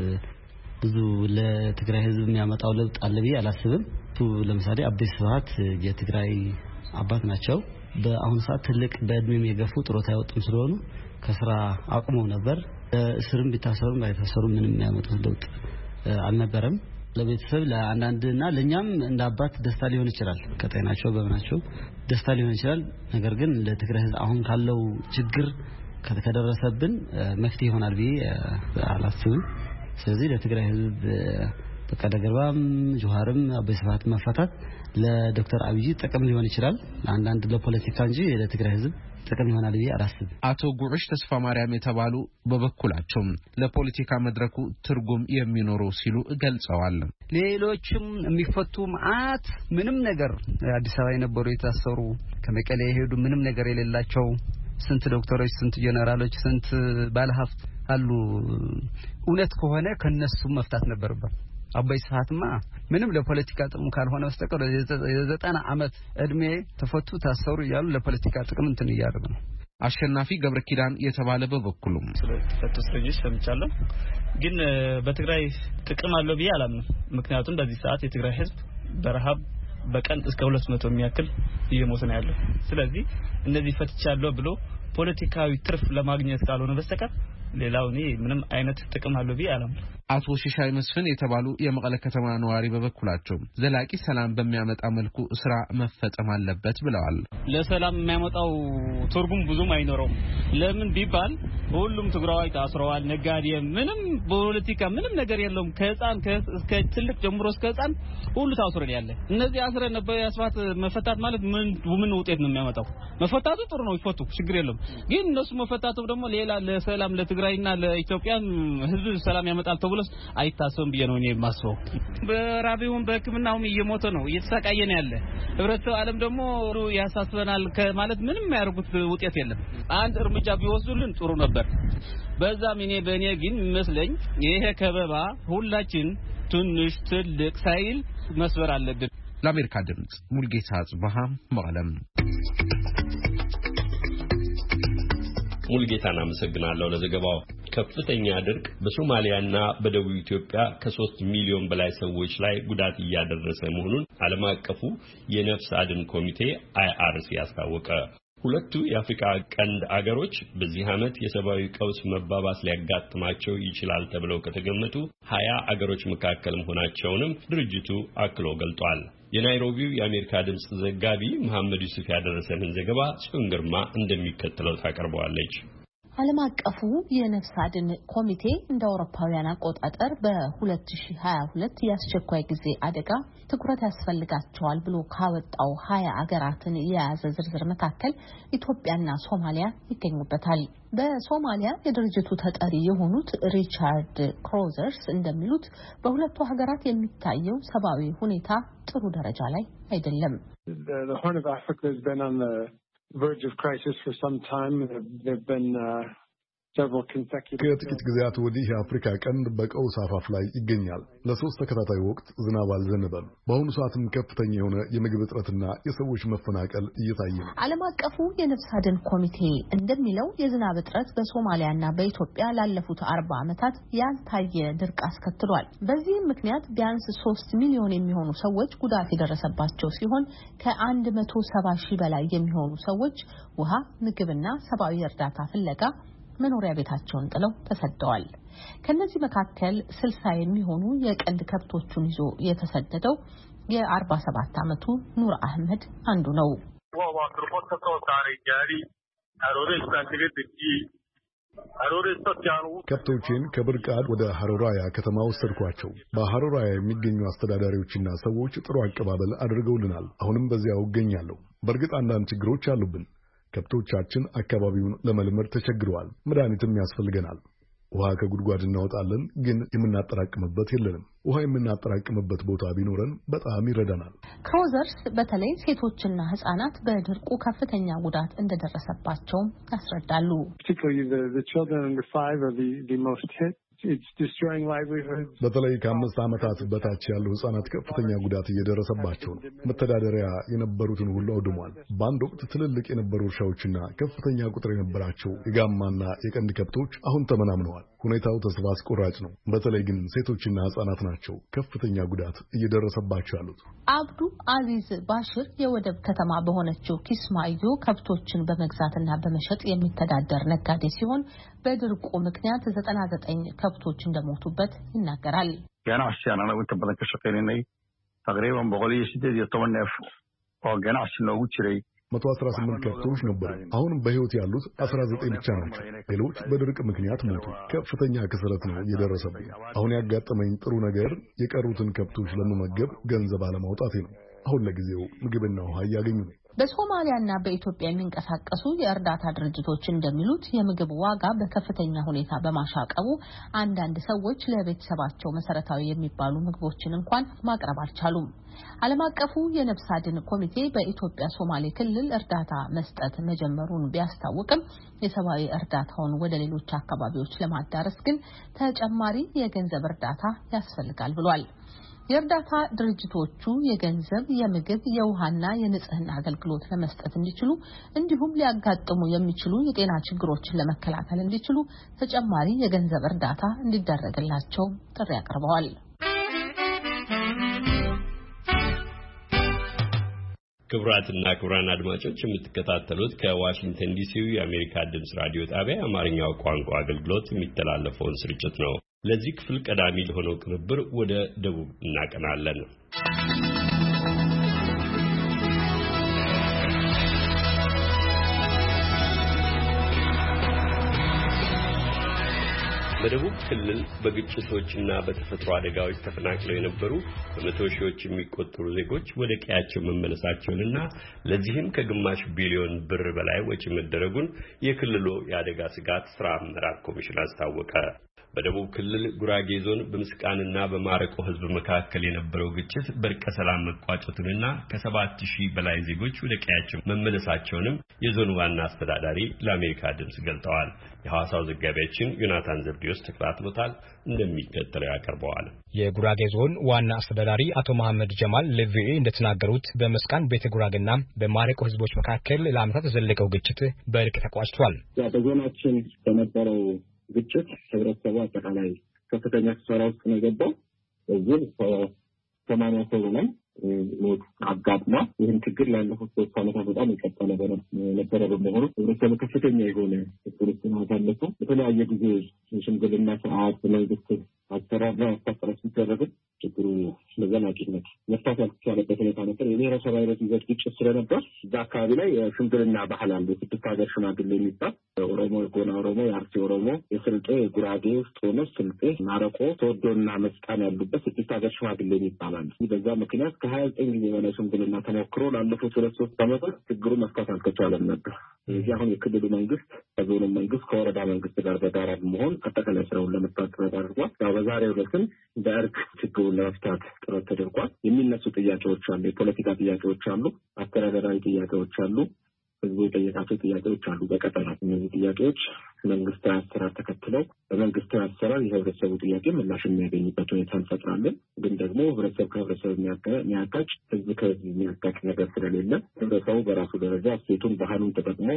Speaker 17: ብዙ ለትግራይ ህዝብ የሚያመጣው ለውጥ አለ ብዬ አላስብም። ለምሳሌ አቦይ ስብሐት የትግራይ አባት ናቸው። በአሁን ሰዓት ትልቅ በእድሜም የገፉ ጥሮታ ያወጡም ስለሆኑ ከስራ አቁመው ነበር። እስርም ቢታሰሩም ባይታሰሩም ምንም የሚያመጡት ለውጥ አልነበረም። ለቤተሰብ ለአንዳንድና ለኛም እንደ አባት ደስታ ሊሆን ይችላል፣ ከጤናቸው በመናቸው ደስታ ሊሆን ይችላል። ነገር ግን ለትግራይ ህዝብ አሁን ካለው ችግር ከተደረሰብን መፍትሄ ይሆናል ብዬ አላስብም። ስለዚህ ለትግራይ ህዝብ በቀለ ገርባም ጆሃርም አቦይ ስብሐት መፈታት ለዶክተር አብይ ጥቅም ሊሆን ይችላል፣ ለአንዳንድ ለፖለቲካ እንጂ ለትግራይ ህዝብ ጥቅም ይሆናል ብዬ አላስብም።
Speaker 16: አቶ ጉዑሽ ተስፋ ማርያም የተባሉ በበኩላቸው ለፖለቲካ መድረኩ ትርጉም የሚኖረው ሲሉ ገልጸዋል።
Speaker 18: ሌሎችም የሚፈቱ ማአት ምንም ነገር አዲስ አበባ የነበሩ የታሰሩ ከመቀሌ የሄዱ ምንም ነገር የሌላቸው ስንት ዶክተሮች፣ ስንት ጀነራሎች፣ ስንት ባለሀብት አሉ። እውነት ከሆነ ከነሱ መፍታት ነበርበት። አቦይ ስብሐትማ ምንም ለፖለቲካ ጥቅም ካልሆነ በስተቀር የዘጠና ዓመት እድሜ ተፈቱ ታሰሩ ይያሉ ለፖለቲካ ጥቅም እንትን ይያደርጉ ነው።
Speaker 16: አሸናፊ ገብረ ኪዳን የተባለ በበኩሉም
Speaker 19: ስለተፈቱ እስረኞች ሰምቻለሁ፣ ግን በትግራይ ጥቅም አለው ብዬ አላምንም። ምክንያቱም በዚህ ሰዓት የትግራይ ህዝብ በረሃብ በቀን እስከ ሁለት መቶ የሚያክል እየሞተ ነው ያለው። ስለዚህ እነዚህ ፈትቻለሁ ብሎ ፖለቲካዊ ትርፍ ለማግኘት ካልሆነ በስተቀር ሌላው እኔ ምንም አይነት ጥቅም አለው ብዬ አላምንም።
Speaker 16: አቶ ሽሻይ መስፍን የተባሉ የመቀለ ከተማ ነዋሪ በበኩላቸው ዘላቂ ሰላም በሚያመጣ መልኩ ስራ መፈጸም አለበት ብለዋል።
Speaker 19: ለሰላም የሚያመጣው ትርጉም ብዙም አይኖረው። ለምን ቢባል ሁሉም ትግራዋይ ታስረዋል፣ ነጋዴ ምንም ፖለቲካ ምንም ነገር የለውም። ከህፃን እስከ ትልቅ ጀምሮ እስከ ህፃን ሁሉ ታስረን ያለ እነዚህ አስረ ነበር ያስፋት መፈታት ማለት ምን ምን ውጤት ነው የሚያመጣው? መፈታቱ ጥሩ ነው፣ ይፈቱ፣ ችግር የለም። ግን እነሱ መፈታቱ ደግሞ ሌላ ለሰላም ለትግራይና ለኢትዮጵያ ህዝብ ሰላም ያመጣል ተብሎ አይታሰብም ብዬ ነው እኔ የማስበው። በራቢውም በህክምናውም እየሞተ ነው፣ እየተሰቃየ ነው ያለ ህብረተሰብ። ዓለም ደግሞ ያሳስበናል ማለት ምንም ያርጉት ውጤት የለም። አንድ እርምጃ ቢወስዱልን ጥሩ ነበር። በዛም እኔ በእኔ ግን መስለኝ ይሄ ከበባ ሁላችን ትንሽ ትልቅ ሳይል መስበር አለብን።
Speaker 16: ለአሜሪካ ድምጽ ሙልጌታ አጽባህ መቀለም።
Speaker 1: ሙልጌታን አመሰግናለሁ ለዘገባው። ከፍተኛ ድርቅ በሶማሊያና በደቡብ ኢትዮጵያ ከሶስት ሚሊዮን በላይ ሰዎች ላይ ጉዳት እያደረሰ መሆኑን ዓለም አቀፉ የነፍስ አድን ኮሚቴ አይ አር ሲ አስታወቀ። ሁለቱ የአፍሪካ ቀንድ አገሮች በዚህ ዓመት የሰብአዊ ቀውስ መባባስ ሊያጋጥማቸው ይችላል ተብለው ከተገመቱ ሀያ አገሮች መካከል መሆናቸውንም ድርጅቱ አክሎ ገልጧል። የናይሮቢው የአሜሪካ ድምጽ ዘጋቢ መሐመድ ዩሱፍ ያደረሰንን ዘገባ ጽዮን ግርማ እንደሚከተለው ታቀርበዋለች።
Speaker 4: ዓለም አቀፉ የነፍስ አድን ኮሚቴ እንደ አውሮፓውያን አቆጣጠር በ2022 የአስቸኳይ ጊዜ አደጋ ትኩረት ያስፈልጋቸዋል ብሎ ካወጣው ሀያ አገራትን የያዘ ዝርዝር መካከል ኢትዮጵያና ሶማሊያ ይገኙበታል። በሶማሊያ የድርጅቱ ተጠሪ የሆኑት ሪቻርድ ክሮዘርስ እንደሚሉት በሁለቱ ሀገራት የሚታየው ሰብአዊ ሁኔታ ጥሩ ደረጃ ላይ አይደለም።
Speaker 20: verge of crisis for some time. There have been uh, several consecutive
Speaker 5: ከጥቂት ጊዜያት ወዲህ የአፍሪካ ቀንድ በቀውስ አፋፍ ላይ ይገኛል። ለሶስት ተከታታይ ወቅት ዝናብ አልዘነበም። በአሁኑ ሰዓትም ከፍተኛ የሆነ የምግብ እጥረትና የሰዎች መፈናቀል እየታየ ነው።
Speaker 4: ዓለም አቀፉ የነፍስ አድን ኮሚቴ እንደሚለው የዝናብ እጥረት በሶማሊያና በኢትዮጵያ ላለፉት አርባ ዓመታት ያልታየ ድርቅ አስከትሏል። በዚህም ምክንያት ቢያንስ ሶስት ሚሊዮን የሚሆኑ ሰዎች ጉዳት የደረሰባቸው ሲሆን ከአንድ መቶ ሰባ ሺህ በላይ የሚሆኑ ሰዎች ውሃ፣ ምግብና ሰብአዊ እርዳታ ፍለጋ መኖሪያ ቤታቸውን ጥለው ተሰደዋል። ከነዚህ መካከል ስልሳ የሚሆኑ የቀንድ ከብቶቹን ይዞ የተሰደደው የአርባ ሰባት ዓመቱ ኑር አህመድ አንዱ ነው።
Speaker 5: ከብቶቼን ከብርቃድ ወደ ሀሮራያ ከተማ ወሰድኳቸው። በሀሮራያ የሚገኙ አስተዳዳሪዎችና ሰዎች ጥሩ አቀባበል አድርገውልናል። አሁንም በዚያው እገኛለሁ። በእርግጥ አንዳንድ ችግሮች አሉብን። ከብቶቻችን አካባቢውን ለመልመድ ተቸግረዋል። መድኃኒትም ያስፈልገናል። ውሃ ከጉድጓድ እናወጣለን፣ ግን የምናጠራቅምበት የለንም። ውሃ የምናጠራቅምበት ቦታ ቢኖረን በጣም ይረዳናል።
Speaker 4: ክሮዘርስ በተለይ ሴቶችና ህጻናት በድርቁ ከፍተኛ ጉዳት እንደደረሰባቸው ያስረዳሉ።
Speaker 5: በተለይ ከአምስት ዓመታት በታች ያሉ ህጻናት ከፍተኛ ጉዳት እየደረሰባቸው ነው። መተዳደሪያ የነበሩትን ሁሉ አውድሟል። በአንድ ወቅት ትልልቅ የነበሩ እርሻዎችና ከፍተኛ ቁጥር የነበራቸው የጋማና የቀንድ ከብቶች አሁን ተመናምነዋል። ሁኔታው ተስፋ አስቆራጭ ነው። በተለይ ግን ሴቶችና ህጻናት ናቸው ከፍተኛ ጉዳት እየደረሰባቸው ያሉት።
Speaker 4: አብዱ አዚዝ ባሽር የወደብ ከተማ በሆነችው ኪስማዮ ከብቶችን በመግዛትና በመሸጥ የሚተዳደር ነጋዴ ሲሆን በድርቁ ምክንያት ዘጠና ዘጠኝ ከብቶች እንደሞቱበት ይናገራል።
Speaker 21: ገና አሽያና ነው ተበለከ ሸቀለኔ ተግሪባን በቆሊ ሲደድ የተመነፍ ወገና አሽነው ይችላል
Speaker 5: መቶ አስራ ስምንት ከብቶች ነበሩ። አሁን በህይወት ያሉት አስራ ዘጠኝ ብቻ ናቸው። ሌሎች በድርቅ ምክንያት ሞቱ። ከፍተኛ ክስረት ነው የደረሰብኝ። አሁን ያጋጠመኝ ጥሩ ነገር የቀሩትን ከብቶች ለመመገብ ገንዘብ አለማውጣቴ ነው። አሁን ለጊዜው ምግብና ውሃ እያገኙ ነው።
Speaker 4: በሶማሊያና በኢትዮጵያ የሚንቀሳቀሱ የእርዳታ ድርጅቶች እንደሚሉት የምግብ ዋጋ በከፍተኛ ሁኔታ በማሻቀቡ አንዳንድ ሰዎች ለቤተሰባቸው መሰረታዊ የሚባሉ ምግቦችን እንኳን ማቅረብ አልቻሉም። ዓለም አቀፉ የነፍስ አድን ኮሚቴ በኢትዮጵያ ሶማሌ ክልል እርዳታ መስጠት መጀመሩን ቢያስታውቅም የሰብአዊ እርዳታውን ወደ ሌሎች አካባቢዎች ለማዳረስ ግን ተጨማሪ የገንዘብ እርዳታ ያስፈልጋል ብሏል። የእርዳታ ድርጅቶቹ የገንዘብ፣ የምግብ፣ የውሃና የንጽህና አገልግሎት ለመስጠት እንዲችሉ እንዲሁም ሊያጋጥሙ የሚችሉ የጤና ችግሮችን ለመከላከል እንዲችሉ ተጨማሪ የገንዘብ እርዳታ እንዲደረግላቸው ጥሪ አቅርበዋል።
Speaker 1: ክቡራትና ክቡራን አድማጮች የምትከታተሉት ከዋሽንግተን ዲሲው የአሜሪካ ድምጽ ራዲዮ ጣቢያ የአማርኛው ቋንቋ አገልግሎት የሚተላለፈውን ስርጭት ነው። ለዚህ ክፍል ቀዳሚ ለሆነው ቅንብር ወደ ደቡብ እናቀናለን። በደቡብ ክልል በግጭቶችና በተፈጥሮ አደጋዎች ተፈናቅለው የነበሩ በመቶ ሺዎች የሚቆጠሩ ዜጎች ወደ ቀያቸው መመለሳቸውንና ለዚህም ከግማሽ ቢሊዮን ብር በላይ ወጪ መደረጉን የክልሉ የአደጋ ስጋት ስራ አመራር ኮሚሽን አስታወቀ። በደቡብ ክልል ጉራጌ ዞን በምስቃንና በማረቆ ህዝብ መካከል የነበረው ግጭት በእርቀ ሰላም መቋጨቱንና ከሰባት ሺህ በላይ ዜጎች ወደ ቀያቸው መመለሳቸውንም የዞኑ ዋና አስተዳዳሪ ለአሜሪካ ድምጽ ገልጠዋል። የሐዋሳው ዘጋቢያችን ዮናታን ዘብዲዮስ ተከታትሎታል፣ እንደሚከተለው ያቀርበዋል።
Speaker 22: የጉራጌ ዞን ዋና አስተዳዳሪ አቶ መሐመድ ጀማል ለቪኦኤ እንደተናገሩት በመስቃን ቤተ ጉራጌና በማረቆ ህዝቦች መካከል ለዓመታት የዘለቀው ግጭት በእርቅ ተቋጭቷል።
Speaker 23: በዞናችን በነበረው ግጭት ህብረተሰቡ አጠቃላይ ከፍተኛ ኪሳራ ውስጥ ነው የገባው። እዚህ ሰማንያ ሰው በላይ ሞት አጋጥሟል። ይህን ችግር ላለፉት ሶስት ዓመታት በጣም የቀጠለ ነበረ በመሆኑ ህብረተሰቡ ከፍተኛ የሆነ ችግሮችን አሳለፉ። በተለያየ ጊዜ የሽምግልና ስርዓት መንግስት አሰራርና አስተዳደር ሲደረግ ችግሩ ለዘላቂነት መፍታት ያልተቻለበት ሁኔታ ነበር። የብሔረሰብ አይነት ይዘት ግጭት ስለነበር እዛ አካባቢ ላይ የሽምግልና ባህል አለ። የስድስት ሀገር ሽማግሌ የሚባል ኦሮሞ፣ የጎና ኦሮሞ፣ የአርሲ ኦሮሞ፣ የስልጤ፣ የጉራጌ፣ ቶኖስ፣ ስልጤ፣ ማረቆ፣ ተወዶና መስቃን ያሉበት ስድስት ሀገር ሽማግሌ ይባላል። በዛ ምክንያት ከሀያ ዘጠኝ ጊዜ በላይ ሽምግልና ተሞክሮ ላለፉት ሁለት ሶስት ዓመታት ችግሩ መፍታት አልተቻለም ነበር። ስለዚህ አሁን የክልሉ መንግስት ከዞኑ መንግስት ከወረዳ መንግስት ጋር በጋራ በመሆን አጠቃላይ ስራውን ለመስራት ጥረት አድርጓል። በዛሬው ዕለትም በእርቅ ችግሩን ለመፍታት ጥረት ተደርጓል። የሚነሱ ጥያቄዎች አሉ። የፖለቲካ ጥያቄዎች አሉ። አስተዳደራዊ ጥያቄዎች አሉ። ህዝቡ የጠየቃቸው ጥያቄዎች አሉ። በቀጠና እነዚህ ጥያቄዎች መንግስታዊ አሰራር ተከትለው በመንግስታዊ አሰራር የህብረተሰቡ ጥያቄ ምላሽ የሚያገኝበት ሁኔታ እንፈጥራለን። ግን ደግሞ ህብረተሰብ ከህብረተሰብ የሚያጋጭ ህዝብ ከህዝብ የሚያጋጭ ነገር ስለሌለ ህብረተሰቡ በራሱ ደረጃ እሴቱን ባህሉን ተጠቅሞ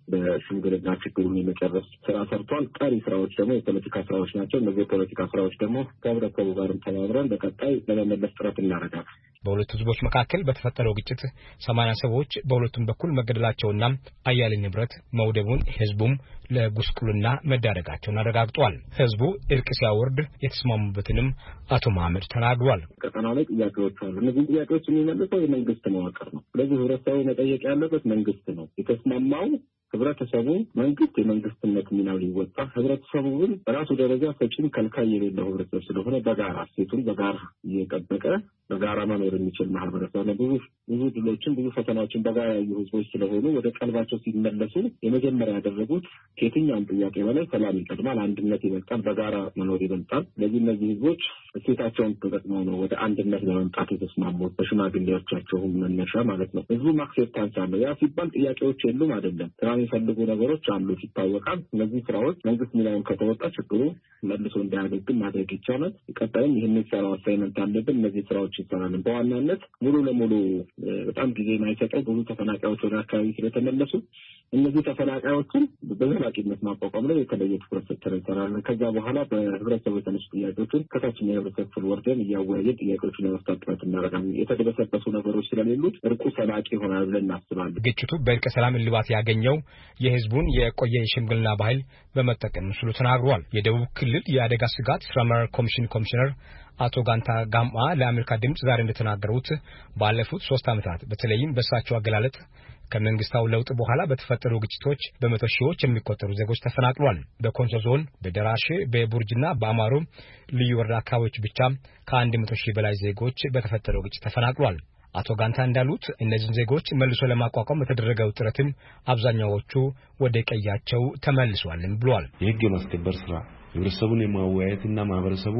Speaker 23: በሽምግልና ችግሩን የመጨረስ ስራ ሰርቷል። ቀሪ ስራዎች ደግሞ የፖለቲካ ስራዎች ናቸው። እነዚህ የፖለቲካ ስራዎች ደግሞ ከህብረተሰቡ ጋርም ተባብረን በቀጣይ ለመመለስ ጥረት እናደርጋለን።
Speaker 22: በሁለቱ ህዝቦች መካከል በተፈጠረው ግጭት ሰማንያ ሰዎች በሁለቱም በኩል መገደላቸውና አያሌ ንብረት መውደቡን ህዝቡም ለጉስቁልና መዳረጋቸውን አረጋግጧል። ህዝቡ እርቅ ሲያወርድ የተስማሙበትንም አቶ መሐመድ ተናግሯል።
Speaker 23: ቀጠናው ላይ ጥያቄዎች አሉ። እነዚህ ጥያቄዎች የሚመልሰው የመንግስት መዋቅር ነው። ስለዚህ ህብረተሰቡ መጠየቅ ያለበት መንግስት ነው። የተስማማው ህብረተሰቡ መንግስት የመንግስትነት ሚናው ሊወጣ፣ ህብረተሰቡ ግን በራሱ ደረጃ ሰጪም ከልካይ የሌለው ህብረተሰብ ስለሆነ በጋራ ሴቱን በጋራ እየጠበቀ በጋራ መኖር የሚችል ማህበረሰብ ነው። ብዙ ብዙ ድሎችን ብዙ ፈተናዎችን በጋራ ያዩ ህዝቦች ስለሆኑ ወደ ቀልባቸው ሲመለሱ የመጀመሪያ ያደረጉት ከየትኛውም ጥያቄ በላይ ሰላም ይቀድማል፣ አንድነት ይበልጣል፣ በጋራ መኖር ይበልጣል። ስለዚህ እነዚህ ህዝቦች እሴታቸውን ተጠቅመው ነው ወደ አንድነት ለመምጣት የተስማሙት በሽማግሌዎቻቸው መነሻ ማለት ነው። ህዝቡ አክሴፕታንስ አለው። ያ ሲባል ጥያቄዎች የሉም አይደለም። ስራ የሚፈልጉ ነገሮች አሉ ይታወቃል። እነዚህ ስራዎች መንግስት ሚናውን ከተወጣ ችግሩ መልሶ እንዳያገግም ማድረግ ይቻላል። ቀጣይም ይህንን ስራ አሳይመንት አለብን። እነዚህ ስራዎች ይሰራሉ። በዋናነት ሙሉ ለሙሉ በጣም ጊዜ የማይሰጠው ብዙ ተፈናቃዮች ወደ አካባቢ ስለተመለሱ እነዚህ ተፈናቃዮችን በዘላቂነት ማቋቋም ላይ የተለየ ትኩረት ሰጥተን እንሰራለን። ከዛ በኋላ በህብረተሰቡ የተነሱ ጥያቄዎችን ከታችኛ የህብረተሰብ ክፍል ወርደን እያወያየን ጥያቄዎችን ለመፍታት ጥረት እናደርጋለን። የተደበሰበሱ ነገሮች ስለሌሉት እርቁ ሰላቂ ይሆናል ብለን እናስባለን።
Speaker 22: ግጭቱ በእርቀ ሰላም እልባት ያገኘው የህዝቡን የቆየ የሽምግልና ባህል በመጠቀም ምስሉ ተናግሯል። የደቡብ ክልል የአደጋ ስጋት ስራ አመራር ኮሚሽን ኮሚሽነር አቶ ጋንታ ጋማ ለአሜሪካ ድምጽ ዛሬ እንደተናገሩት ባለፉት ሶስት ዓመታት በተለይም በእሳቸው አገላለጥ ከመንግስታው ለውጥ በኋላ በተፈጠሩ ግጭቶች በመቶ ሺዎች የሚቆጠሩ ዜጎች ተፈናቅሏል። በኮንሶ ዞን በደራሼ በቡርጅና በአማሮ ልዩ ወረዳ አካባቢዎች ብቻ ከአንድ መቶ ሺህ በላይ ዜጎች በተፈጠረው ግጭት ተፈናቅሏል። አቶ ጋንታ እንዳሉት እነዚህን ዜጎች መልሶ ለማቋቋም በተደረገው ጥረትም አብዛኛዎቹ ወደ ቀያቸው ተመልሷልም ብሏል።
Speaker 3: የህግ የማስከበር ስራ ህብረተሰቡን የማወያየትና ማህበረሰቡ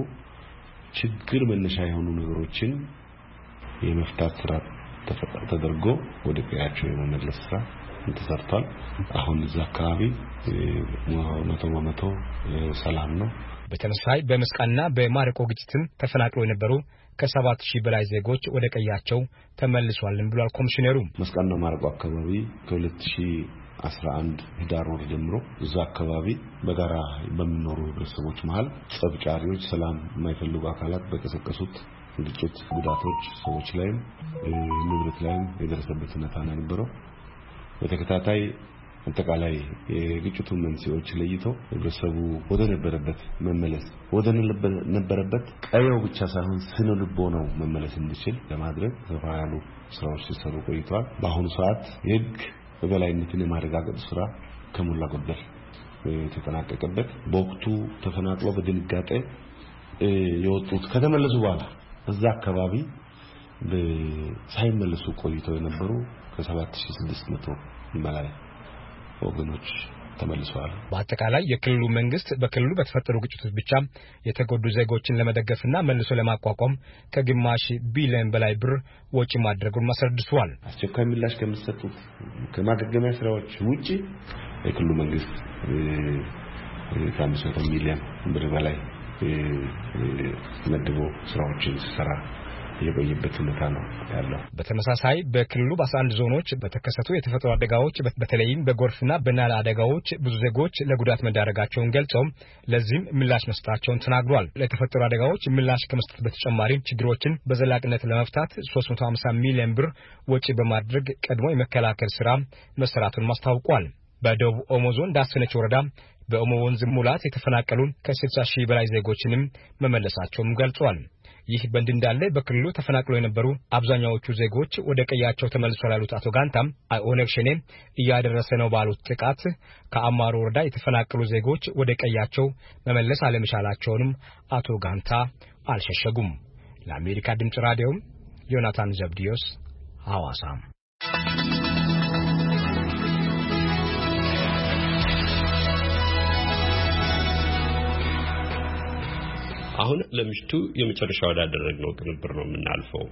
Speaker 3: ችግር መነሻ የሆኑ ነገሮችን የመፍታት ስራ ተደርጎ ወደ ቀያቸው የመመለስ ስራ ተሰርቷል። አሁን እዛ አካባቢ መቶ በመቶ ሰላም ነው።
Speaker 22: በተመሳሳይ በመስቃንና በማረቆ ግጭትም ተፈናቅለው የነበሩ ከሰባት ሺህ በላይ ዜጎች ወደ ቀያቸው ተመልሷልም ብሏል ኮሚሽነሩ።
Speaker 3: መስቃንና ማረቆ አካባቢ ከሁለት ሺህ አስራ አንድ ህዳር ወር ጀምሮ እዛ አካባቢ በጋራ በሚኖሩ ህብረተሰቦች መሃል ጸብጫሪዎች፣ ሰላም የማይፈልጉ አካላት በቀሰቀሱት ግጭት ጉዳቶች ሰዎች ላይም ንብረት ላይም የደረሰበት ሁኔታ ነው የነበረው። በተከታታይ አጠቃላይ የግጭቱ መንስኤዎች ለይተው ህብረተሰቡ ወደ ነበረበት መመለስ ወደ ነበረበት ቀየው ብቻ ሳይሆን ስነ ልቦናው መመለስ እንዲችል ለማድረግ ሰፋ ያሉ ስራዎች ሲሰሩ ቆይተዋል። በአሁኑ ሰዓት የህግ በበላይነትን የማረጋገጥ ስራ ከሞላ ጎደል የተጠናቀቀበት በወቅቱ ተፈናቅሎ በድንጋጤ የወጡት ከተመለሱ በኋላ እዛ አካባቢ ሳይመለሱ ቆይተው የነበሩ ከሰባት ሺህ ስድስት መቶ በላይ ወገኖች ተመልሰዋል።
Speaker 22: በአጠቃላይ የክልሉ መንግስት በክልሉ በተፈጠሩ ግጭቶች ብቻ የተጎዱ ዜጎችን ለመደገፍና መልሶ ለማቋቋም ከግማሽ ቢሊዮን በላይ ብር ወጪ ማድረጉን አስረድቷል።
Speaker 3: አስቸኳይ ምላሽ ከሚሰጡት ከማገገሚያ ስራዎች ውጪ የክልሉ መንግስት ከአምስት መቶ ሚሊዮን ብር በላይ መድቦ ስራዎችን ሲሰራ የቆየበት ሁኔታ ነው ያለው።
Speaker 22: በተመሳሳይ በክልሉ በአስራ አንድ ዞኖች በተከሰቱ የተፈጥሮ አደጋዎች በተለይም በጎርፍና በናላ አደጋዎች ብዙ ዜጎች ለጉዳት መዳረጋቸውን ገልጸው ለዚህም ምላሽ መስጠታቸውን ተናግሯል። ለተፈጠሩ አደጋዎች ምላሽ ከመስጠት በተጨማሪ ችግሮችን በዘላቂነት ለመፍታት ሶስት መቶ ሃምሳ ሚሊዮን ብር ወጪ በማድረግ ቀድሞ የመከላከል ስራ መሰራቱን ማስታውቋል። በደቡብ ኦሞ ዞን ዳሰነች ወረዳ በኦሞ ወንዝ ሙላት የተፈናቀሉ ከስልሳ ሺህ በላይ ዜጎችንም መመለሳቸውን ገልጿል። ይህ በእንዲህ እንዳለ በክልሉ ተፈናቅለው የነበሩ አብዛኛዎቹ ዜጎች ወደ ቀያቸው ተመልሰዋል ያሉት አቶ ጋንታም ኦነግ ሸኔ እያደረሰ ነው ባሉት ጥቃት ከአማሮ ወረዳ የተፈናቀሉ ዜጎች ወደ ቀያቸው መመለስ አለመቻላቸውንም አቶ ጋንታ አልሸሸጉም። ለአሜሪካ ድምጽ ራዲዮ ዮናታን ዘብዲዮስ ሐዋሳ።
Speaker 1: አሁን ለምሽቱ የመጨረሻው ወዳደረግነው ቅንብር ነው የምናልፈው።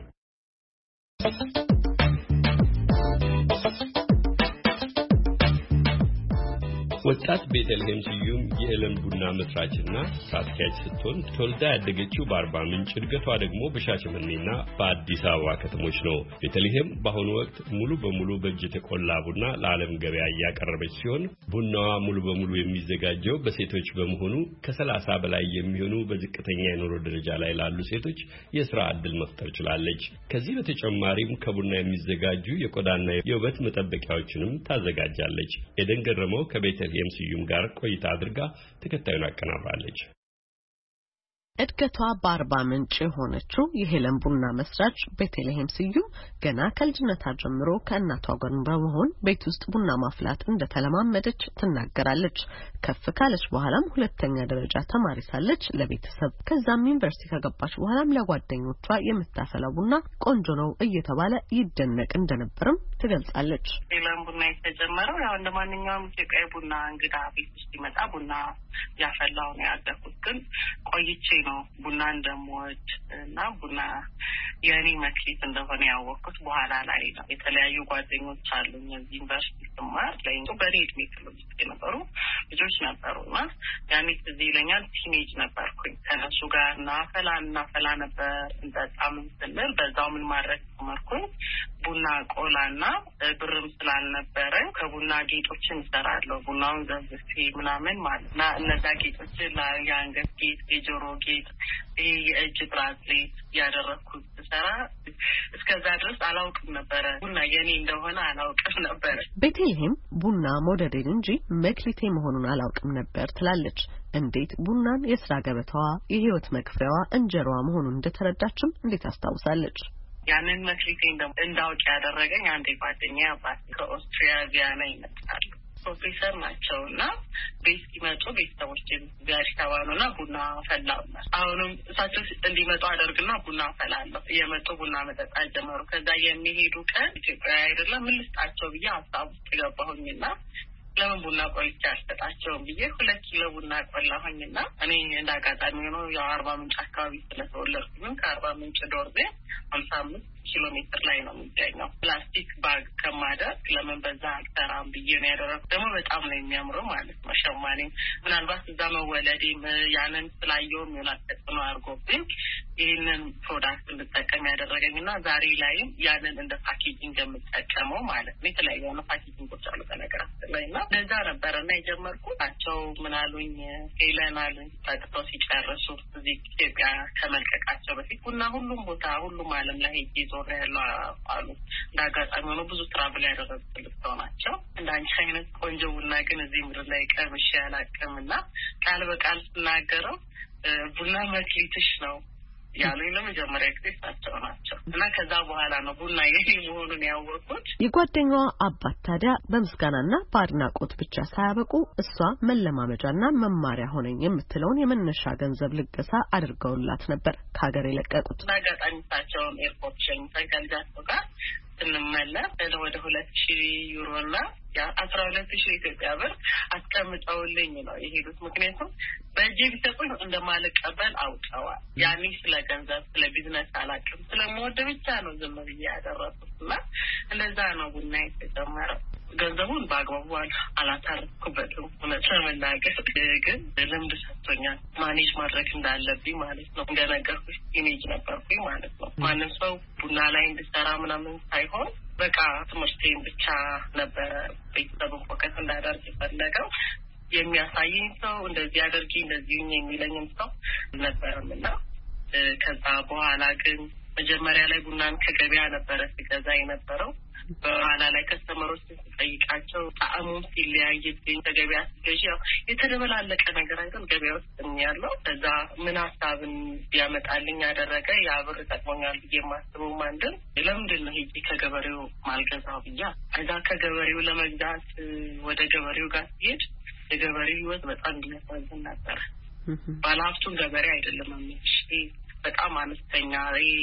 Speaker 1: ወጣት ቤተልሔም ስዩም የኤለን ቡና መስራችና አስኪያጅ ስትሆን ተወልዳ ያደገችው በአርባ ምንጭ እድገቷ ደግሞ በሻሸመኔና በአዲስ አበባ ከተሞች ነው። ቤተልሔም በአሁኑ ወቅት ሙሉ በሙሉ በእጅ የተቆላ ቡና ለዓለም ገበያ እያቀረበች ሲሆን ቡናዋ ሙሉ በሙሉ የሚዘጋጀው በሴቶች በመሆኑ ከሰላሳ በላይ የሚሆኑ በዝቅተኛ የኑሮ ደረጃ ላይ ላሉ ሴቶች የሥራ ዕድል መፍጠር ችላለች። ከዚህ በተጨማሪም ከቡና የሚዘጋጁ የቆዳና የውበት መጠበቂያዎችንም ታዘጋጃለች። ኤደን ገረመው ከቤተ የምስዩም ጋር ቆይታ አድርጋ ተከታዩን አቀናብራለች።
Speaker 7: እድገቷ በአርባ ምንጭ የሆነችው የሄለን ቡና መስራች ቤተልሔም ስዩም ገና ከልጅነቷ ጀምሮ ከእናቷ ጋር በመሆን ቤት ውስጥ ቡና ማፍላት እንደተለማመደች ትናገራለች። ከፍ ካለች በኋላም ሁለተኛ ደረጃ ተማሪ ሳለች ለቤተሰብ ከዛም ዩኒቨርሲቲ ከገባች በኋላም ለጓደኞቿ የምታፈላው ቡና ቆንጆ ነው እየተባለ ይደነቅ እንደነበርም ትገልጻለች።
Speaker 8: ሄለን ቡና የተጀመረው ያው እንደማንኛውም ኢትዮጵያዊ ቡና እንግዳ ቤት ውስጥ ይመጣ ቡና ያፈላው ነው ያደረኩት። ግን ቆይቼ ነው ቡና እንደምወድ እና ቡና የኔ መክሊት እንደሆነ ያወቅኩት በኋላ ላይ ነው። የተለያዩ ጓደኞች አሉኝ እዚህ ዩኒቨርሲቲ ስማር ላይ ነው በኔ እድሜ ክልል ውስጥ የነበሩ ልጆች ነበሩና ያኔ እዚህ ይለኛል ቲኔጅ ነበርኩኝ። ከነሱ ጋር እናፈላ እናፈላ ነበር እንጠጣም ስንል በዛው ምን ማድረግ ተመርኩኝ። ቡና ቆላና ብርም ስላልነበረ ከቡና ጌጦችን እሰራለሁ። ቡናውን ዘብዝፌ ምናምን ማለት ና እነዛ ጌጦችን የአንገት ጌጥ፣ የጆሮ ጌጥ፣ የእጅ ብራዝሌት ያደረኩት ሰራ እስከዛ ድረስ አላውቅም ነበር። ቡና የኔ እንደሆነ አላውቅም ነበር።
Speaker 7: ቤተልሔም ቡና መውደዴን እንጂ መክሊቴ መሆኑን አላውቅም ነበር ትላለች። እንዴት ቡናን የስራ ገበታዋ፣ የህይወት መክፈያዋ፣ እንጀራዋ መሆኑን እንደተረዳችም እንዴት አስታውሳለች።
Speaker 8: ያንን መክሊቴ እንዳውቅ ያደረገኝ አንዴ ጓደኛዬ አባት ከኦስትሪያ ቪያና ይመጣሉ። ፕሮፌሰር ናቸውና ቤት ሲመጡ ቤተሰቦች ጋር ታዋኑና ቡና ፈላው። አሁንም እሳቸው እንዲመጡ አደርግና ቡና ፈላለሁ። የመጡ ቡና መጠጣት ጀመሩ። ከዛ የሚሄዱ ቀን ኢትዮጵያ አይደለም ምን ልስጣቸው ብዬ ሀሳብ ውስጥ ገባሁኝና ለምን ቡና ቆልቼ አልሰጣቸውም ብዬ ሁለት ኪሎ ቡና ቆላሁኝና እኔ እንዳጋጣሚ ነው ያው አርባ ምንጭ አካባቢ ስለተወለድኩኝ ከአርባ ምንጭ ዶርዜ ሃምሳ አምስት ኪሎ ሜትር ላይ ነው የሚገኘው። ፕላስቲክ ባግ ከማደርግ ለምን በዛ አልሰራም ብዬ ነው ያደረኩት። ደግሞ በጣም ነው የሚያምረው ማለት ነው። ሸማኔ ምናልባት እዛ መወለዴም ያንን ስላየውም ይሆናል ተጽዕኖ አድርጎብኝ ይህንን ፕሮዳክት እንድጠቀም ያደረገኝና ዛሬ ላይም ያንን እንደ ፓኬጂንግ የምጠቀመው ማለት ነው። የተለያዩ የሆነ ፓኬጂንጎች አሉ በነገራችን ላይ እና ለዛ ነበርና የጀመርኩት። ናቸው ምናሉኝ ሄለን አሉኝ ጠቅተው ሲጨርሱ እዚህ ኢትዮጵያ ከመልቀቃቸው በፊት ቡና ሁሉም ቦታ ሁሉም ዓለም ላይ ሄጄ ዞር ያለው አሉ። እንዳጋጣሚ ሆኖ ብዙ ትራቭል ያደረጉ ትልቅ ሰው ናቸው። እንዳንቺ አይነት ቆንጆ ቡና ግን እዚህ ምድር ላይ ቀምሼ አላውቅምና ቃል በቃል ስናገረው ቡና መክሊትሽ ነው ያሉኝ ለመጀመሪያ ጊዜ እሳቸው ናቸው። እና ከዛ በኋላ ነው ቡና የኔ መሆኑን ያወቅሁት።
Speaker 7: የጓደኛዋ አባት ታዲያ በምስጋናና በአድናቆት ብቻ ሳያበቁ እሷ መለማመጃና መማሪያ ሆነኝ የምትለውን የመነሻ ገንዘብ ልገሳ አድርገውላት ነበር ከሀገር የለቀቁት።
Speaker 8: አጋጣሚ እሳቸውን ኤርፖርት ሸኝተን ከልጃቸው ጋር ስንመለስ ወደ ሁለት ሺህ ዩሮና ያ አስራ ሁለት ሺህ ኢትዮጵያ ብር አስቀምጠውልኝ ነው የሄዱት። ምክንያቱም በእጄ ቢሰጡኝ እንደማልቀበል አውቀዋል። ያኔ ስለ ገንዘብ ስለ ቢዝነስ አላውቅም፣ ስለምወድ ብቻ ነው ዝም ብዬ ያደረኩት እና እንደዛ ነው ቡና የተጀመረው። ገንዘቡን በአግባቡ አላታረኩበትም። እውነት ለመናገር ግን ልምድ ሰጥቶኛል ማኔጅ ማድረግ እንዳለብኝ ማለት ነው። እንደነገርኩሽ ኢሜጅ ነበርኩኝ ማለት ነው። ማንም ሰው ቡና ላይ እንድሰራ ምናምን ሳይሆን በቃ ትምህርቴን ብቻ ነበረ ቤተሰብን ፎከስ እንዳደርግ የፈለገው። የሚያሳየኝ ሰው እንደዚህ አድርጊ እንደዚህ የሚለኝም ሰው ነበርምና ከዛ በኋላ ግን መጀመሪያ ላይ ቡናን ከገበያ ነበረ ሲገዛ የነበረው። በኋላ ላይ ከስተመሮች ሲጠይቃቸው ጣዕሙም ሲለያይብኝ ከገበያ ሲገዢ ያው የተደበላለቀ ነገር አይደል ገበያ ውስጥ ያለው። ከዛ ምን ሀሳብን ቢያመጣልኝ ያደረገ ያ ብር ጠቅሞኛል ብዬ የማስበው ማንድን ለምንድን ነው ሄጄ ከገበሬው ማልገዛው ብያ እዛ ከገበሬው ለመግዛት ወደ ገበሬው ጋር ሲሄድ የገበሬው ህይወት በጣም እንዲያሳዝን ነበረ። ባለሀብቱን ገበሬ አይደለም አምሽ በጣም አነስተኛ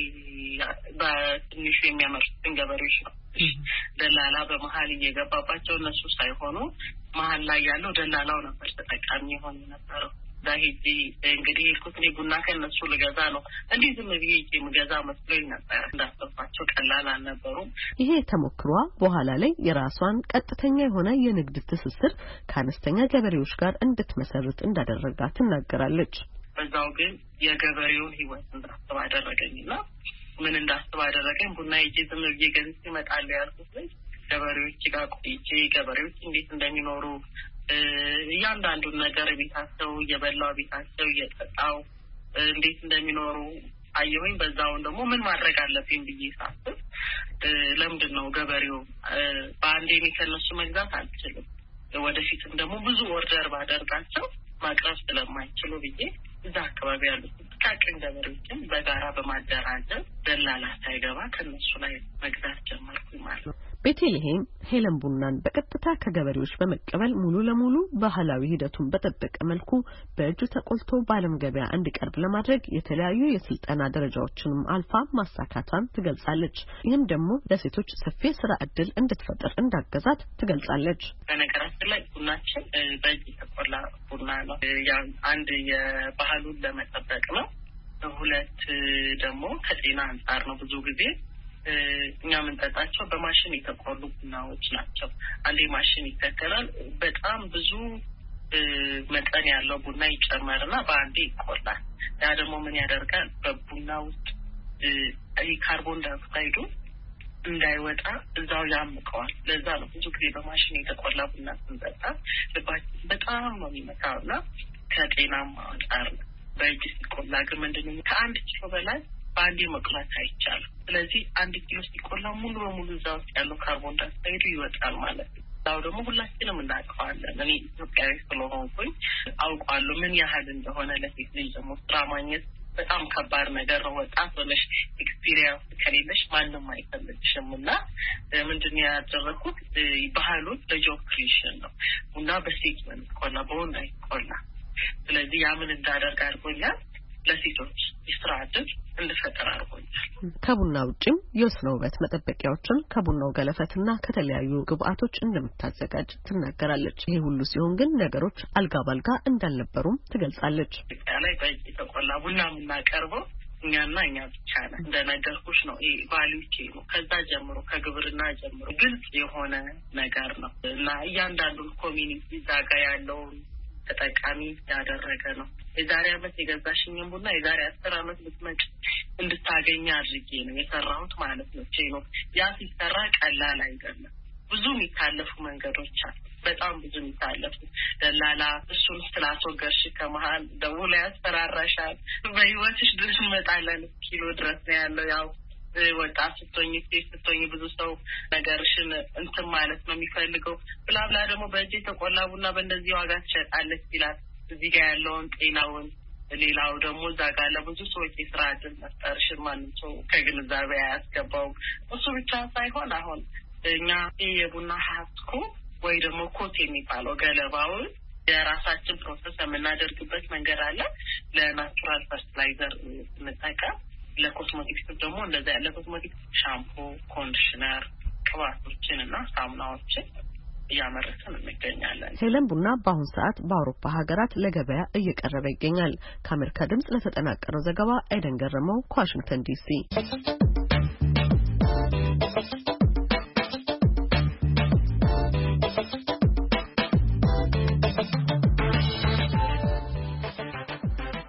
Speaker 8: በትንሹ የሚያመርቱትን ገበሬዎች ነው። ደላላ በመሀል እየገባባቸው እነሱ ሳይሆኑ መሀል ላይ ያለው ደላላው ነበር ተጠቃሚ የሆነ ነበረው። ዛሄጂ እንግዲህ ልኩት ቡና ከነሱ ልገዛ ነው እንዲህ ዝም ብዬ የምገዛ መስሎኝ ነበር። እንዳሰባቸው ቀላል አልነበሩም።
Speaker 7: ይሄ ተሞክሯ በኋላ ላይ የራሷን ቀጥተኛ የሆነ የንግድ ትስስር ከአነስተኛ ገበሬዎች ጋር እንድትመሰርት እንዳደረጋት ትናገራለች።
Speaker 8: በዛው ግን የገበሬውን ህይወት እንዳስብ አደረገኝና ምን እንዳስብ አደረገኝ ቡና ይዤ ዝም ብዬ ገዝቼ እመጣለሁ ያልኩት ልጅ ገበሬዎች ጋር ቆይቼ ገበሬዎች እንዴት እንደሚኖሩ እያንዳንዱን ነገር ቤታቸው እየበላው ቤታቸው እየጠጣው እንዴት እንደሚኖሩ አየሁኝ። በዛውን ደግሞ ምን ማድረግ አለብኝ ብዬ ሳስብ ለምንድን ነው ገበሬው በአንዴ እኔ ከነሱ መግዛት አልችልም፣ ወደፊትም ደግሞ ብዙ ኦርደር ባደርጋቸው ማቅረብ ስለማይችሉ ብዬ እዛ አካባቢ ያሉት ጥቃቅን ገበሬዎችን በጋራ በማደራጀት ደላላ ሳይገባ ከነሱ ላይ መግዛት ጀመርኩኝ ማለት ነው።
Speaker 7: ቤተልሔም ሄለን ቡናን በቀጥታ ከገበሬዎች በመቀበል ሙሉ ለሙሉ ባህላዊ ሂደቱን በተጠበቀ መልኩ በእጅ ተቆልቶ በዓለም ገበያ እንዲቀርብ ለማድረግ የተለያዩ የስልጠና ደረጃዎችንም አልፋ ማሳካቷን ትገልጻለች። ይህም ደግሞ ለሴቶች ሰፊ ስራ እድል እንድትፈጥር እንዳገዛት ትገልጻለች።
Speaker 8: በነገራችን ላይ ቡናችን በእጅ የተቆላ ቡና ነው። አንድ የባህሉን ለመጠበቅ ነው። ሁለት ደግሞ ከጤና አንጻር ነው። ብዙ ጊዜ እኛ የምንጠጣቸው በማሽን የተቆሉ ቡናዎች ናቸው። አንዴ ማሽን ይተከላል፣ በጣም ብዙ መጠን ያለው ቡና ይጨመርና በአንዴ ይቆላል። ያ ደግሞ ምን ያደርጋል? በቡና ውስጥ ካርቦን ዳይኦክሳይዱ እንዳይወጣ እዛው ያምቀዋል። ለዛ ነው ብዙ ጊዜ በማሽን የተቆላ ቡና ስንጠጣ ልባችን በጣም ነው የሚመታውና ከጤናም አንጻር ነው። በእጅ ሲቆላ ግን ምንድነው ከአንድ ኪሎ በላይ በአንዴ መቁላት አይቻልም። ስለዚህ አንድ ኪሎ ሲቆላ ሙሉ በሙሉ እዛ ውስጥ ያለው ካርቦን ዳይኦክሳይዱ ይወጣል ማለት ነው። ዛው ደግሞ ሁላችንም እናውቀዋለን። እኔ ኢትዮጵያዊ ስለሆንኩኝ አውቃለሁ ምን ያህል እንደሆነ። ለሴት ልጅ ደግሞ ስራ ማግኘት በጣም ከባድ ነገር ነው። ወጣት ሆነሽ ኤክስፒሪየንስ ከሌለሽ ማንም አይፈልግሽም እና ምንድነው ያደረኩት ባህሉን ለጆብ ክሪኤሽን ነው። ቡና በሴት ነው ቆላ በወንድ አይቆላ። ስለዚህ ያ ምን እንዳደርግ አድርጎኛል ለሴቶች የስራ ዕድል እንድፈጠር አድርጎኛል።
Speaker 7: ከቡና ውጭም የስነ ውበት መጠበቂያዎችን ከቡናው ገለፈትና ከተለያዩ ግብአቶች እንደምታዘጋጅ ትናገራለች። ይሄ ሁሉ ሲሆን ግን ነገሮች አልጋ ባልጋ እንዳልነበሩም ትገልጻለች።
Speaker 8: ኢትዮጵያ ላይ በእጅ የተቆላ ቡና የምናቀርበው እኛና እኛ ብቻ ነን። እንደነገርኩሽ ነው ይሄ ቫልዩቼ ነው። ከዛ ጀምሮ ከግብርና ጀምሮ ግልጽ የሆነ ነገር ነው እና እያንዳንዱን ኮሚኒቲ ዛጋ ያለውን ተጠቃሚ ያደረገ ነው። የዛሬ አመት የገዛሽኝን ቡና የዛሬ አስር አመት ልትመጪ እንድታገኝ አድርጌ ነው የሰራሁት ማለት ነው። ነው ያ ሲሰራ ቀላል አይደለም። ብዙ የሚታለፉ መንገዶች አሉ። በጣም ብዙ የሚታለፉ ደላላ እሱን ስላስወገርሽ ከመሀል ደውሎ ያስፈራራሻል። በህይወትሽ ድረስ እንመጣለን ኪሎ ድረስ ነው ያለው። ያው ወጣት ስትሆኝ ስትሆኝ ብዙ ሰው ነገርሽን እንትን ማለት ነው የሚፈልገው። ብላብላ ደግሞ በእጅ የተቆላ ቡና በእንደዚህ ዋጋ ትሸጣለች ይላል። እዚህ ጋር ያለውን ጤናውን ሌላው ደግሞ እዛ ጋር ለብዙ ሰዎች የስራ ዕድል መፍጠርሽን ማንም ሰው ከግንዛቤ አያስገባውም። እሱ ብቻ ሳይሆን አሁን እኛ የቡና ሀስኮ ወይ ደግሞ ኮት የሚባለው ገለባውን የራሳችን ፕሮሰስ የምናደርግበት መንገድ አለ። ለናቹራል ፈርቲላይዘር እንጠቀም። ለኮስሞቲክስ ደግሞ እንደዛ ያለ ኮስሞቲክስ ሻምፖ፣ ኮንዲሽነር፣ ቅባቶችን እና ሳሙናዎችን እያመረትን እንገኛለን።
Speaker 7: ሄለን ቡና በአሁኑ ሰዓት በአውሮፓ ሀገራት ለገበያ እየቀረበ ይገኛል። ከአሜሪካ ድምጽ ለተጠናቀረው ዘገባ አይደን ገረመው ከዋሽንግተን ዲሲ።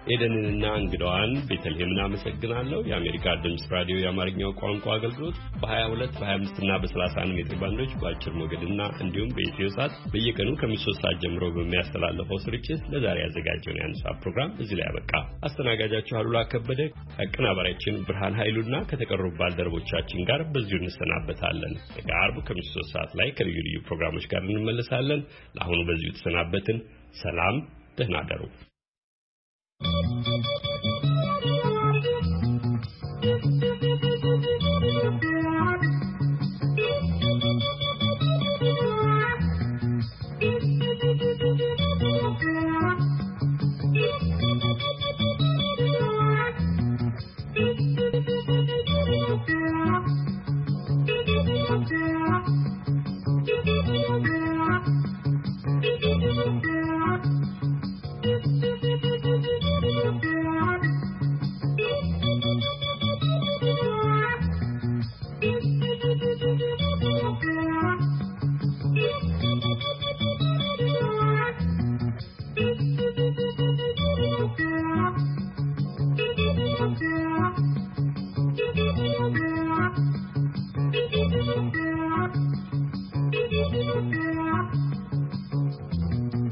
Speaker 1: ኤደንንና እንግዳዋን ቤተልሔምን አመሰግናለሁ። የአሜሪካ ድምጽ ራዲዮ የአማርኛው ቋንቋ አገልግሎት በ22 በ25 እና በ31 ሜትር ባንዶች በአጭር ሞገድና እንዲሁም በኢትዮ ሳት በየቀኑ ከ3 ሰዓት ጀምሮ በሚያስተላልፈው ስርጭት ለዛሬ ያዘጋጀውን ያነሳ ፕሮግራም እዚህ ላይ ያበቃ። አስተናጋጃችሁ አሉላ ከበደ ከአቀናባሪያችን ብርሃን ኃይሉና ከተቀሩ ባልደረቦቻችን ጋር በዚሁ እንሰናበታለን። ከአርብ ከ3 ሰዓት ላይ ከልዩ ልዩ ፕሮግራሞች ጋር እንመለሳለን። ለአሁኑ በዚሁ ተሰናበትን። ሰላም፣ ደህና ደሩ። Thank you.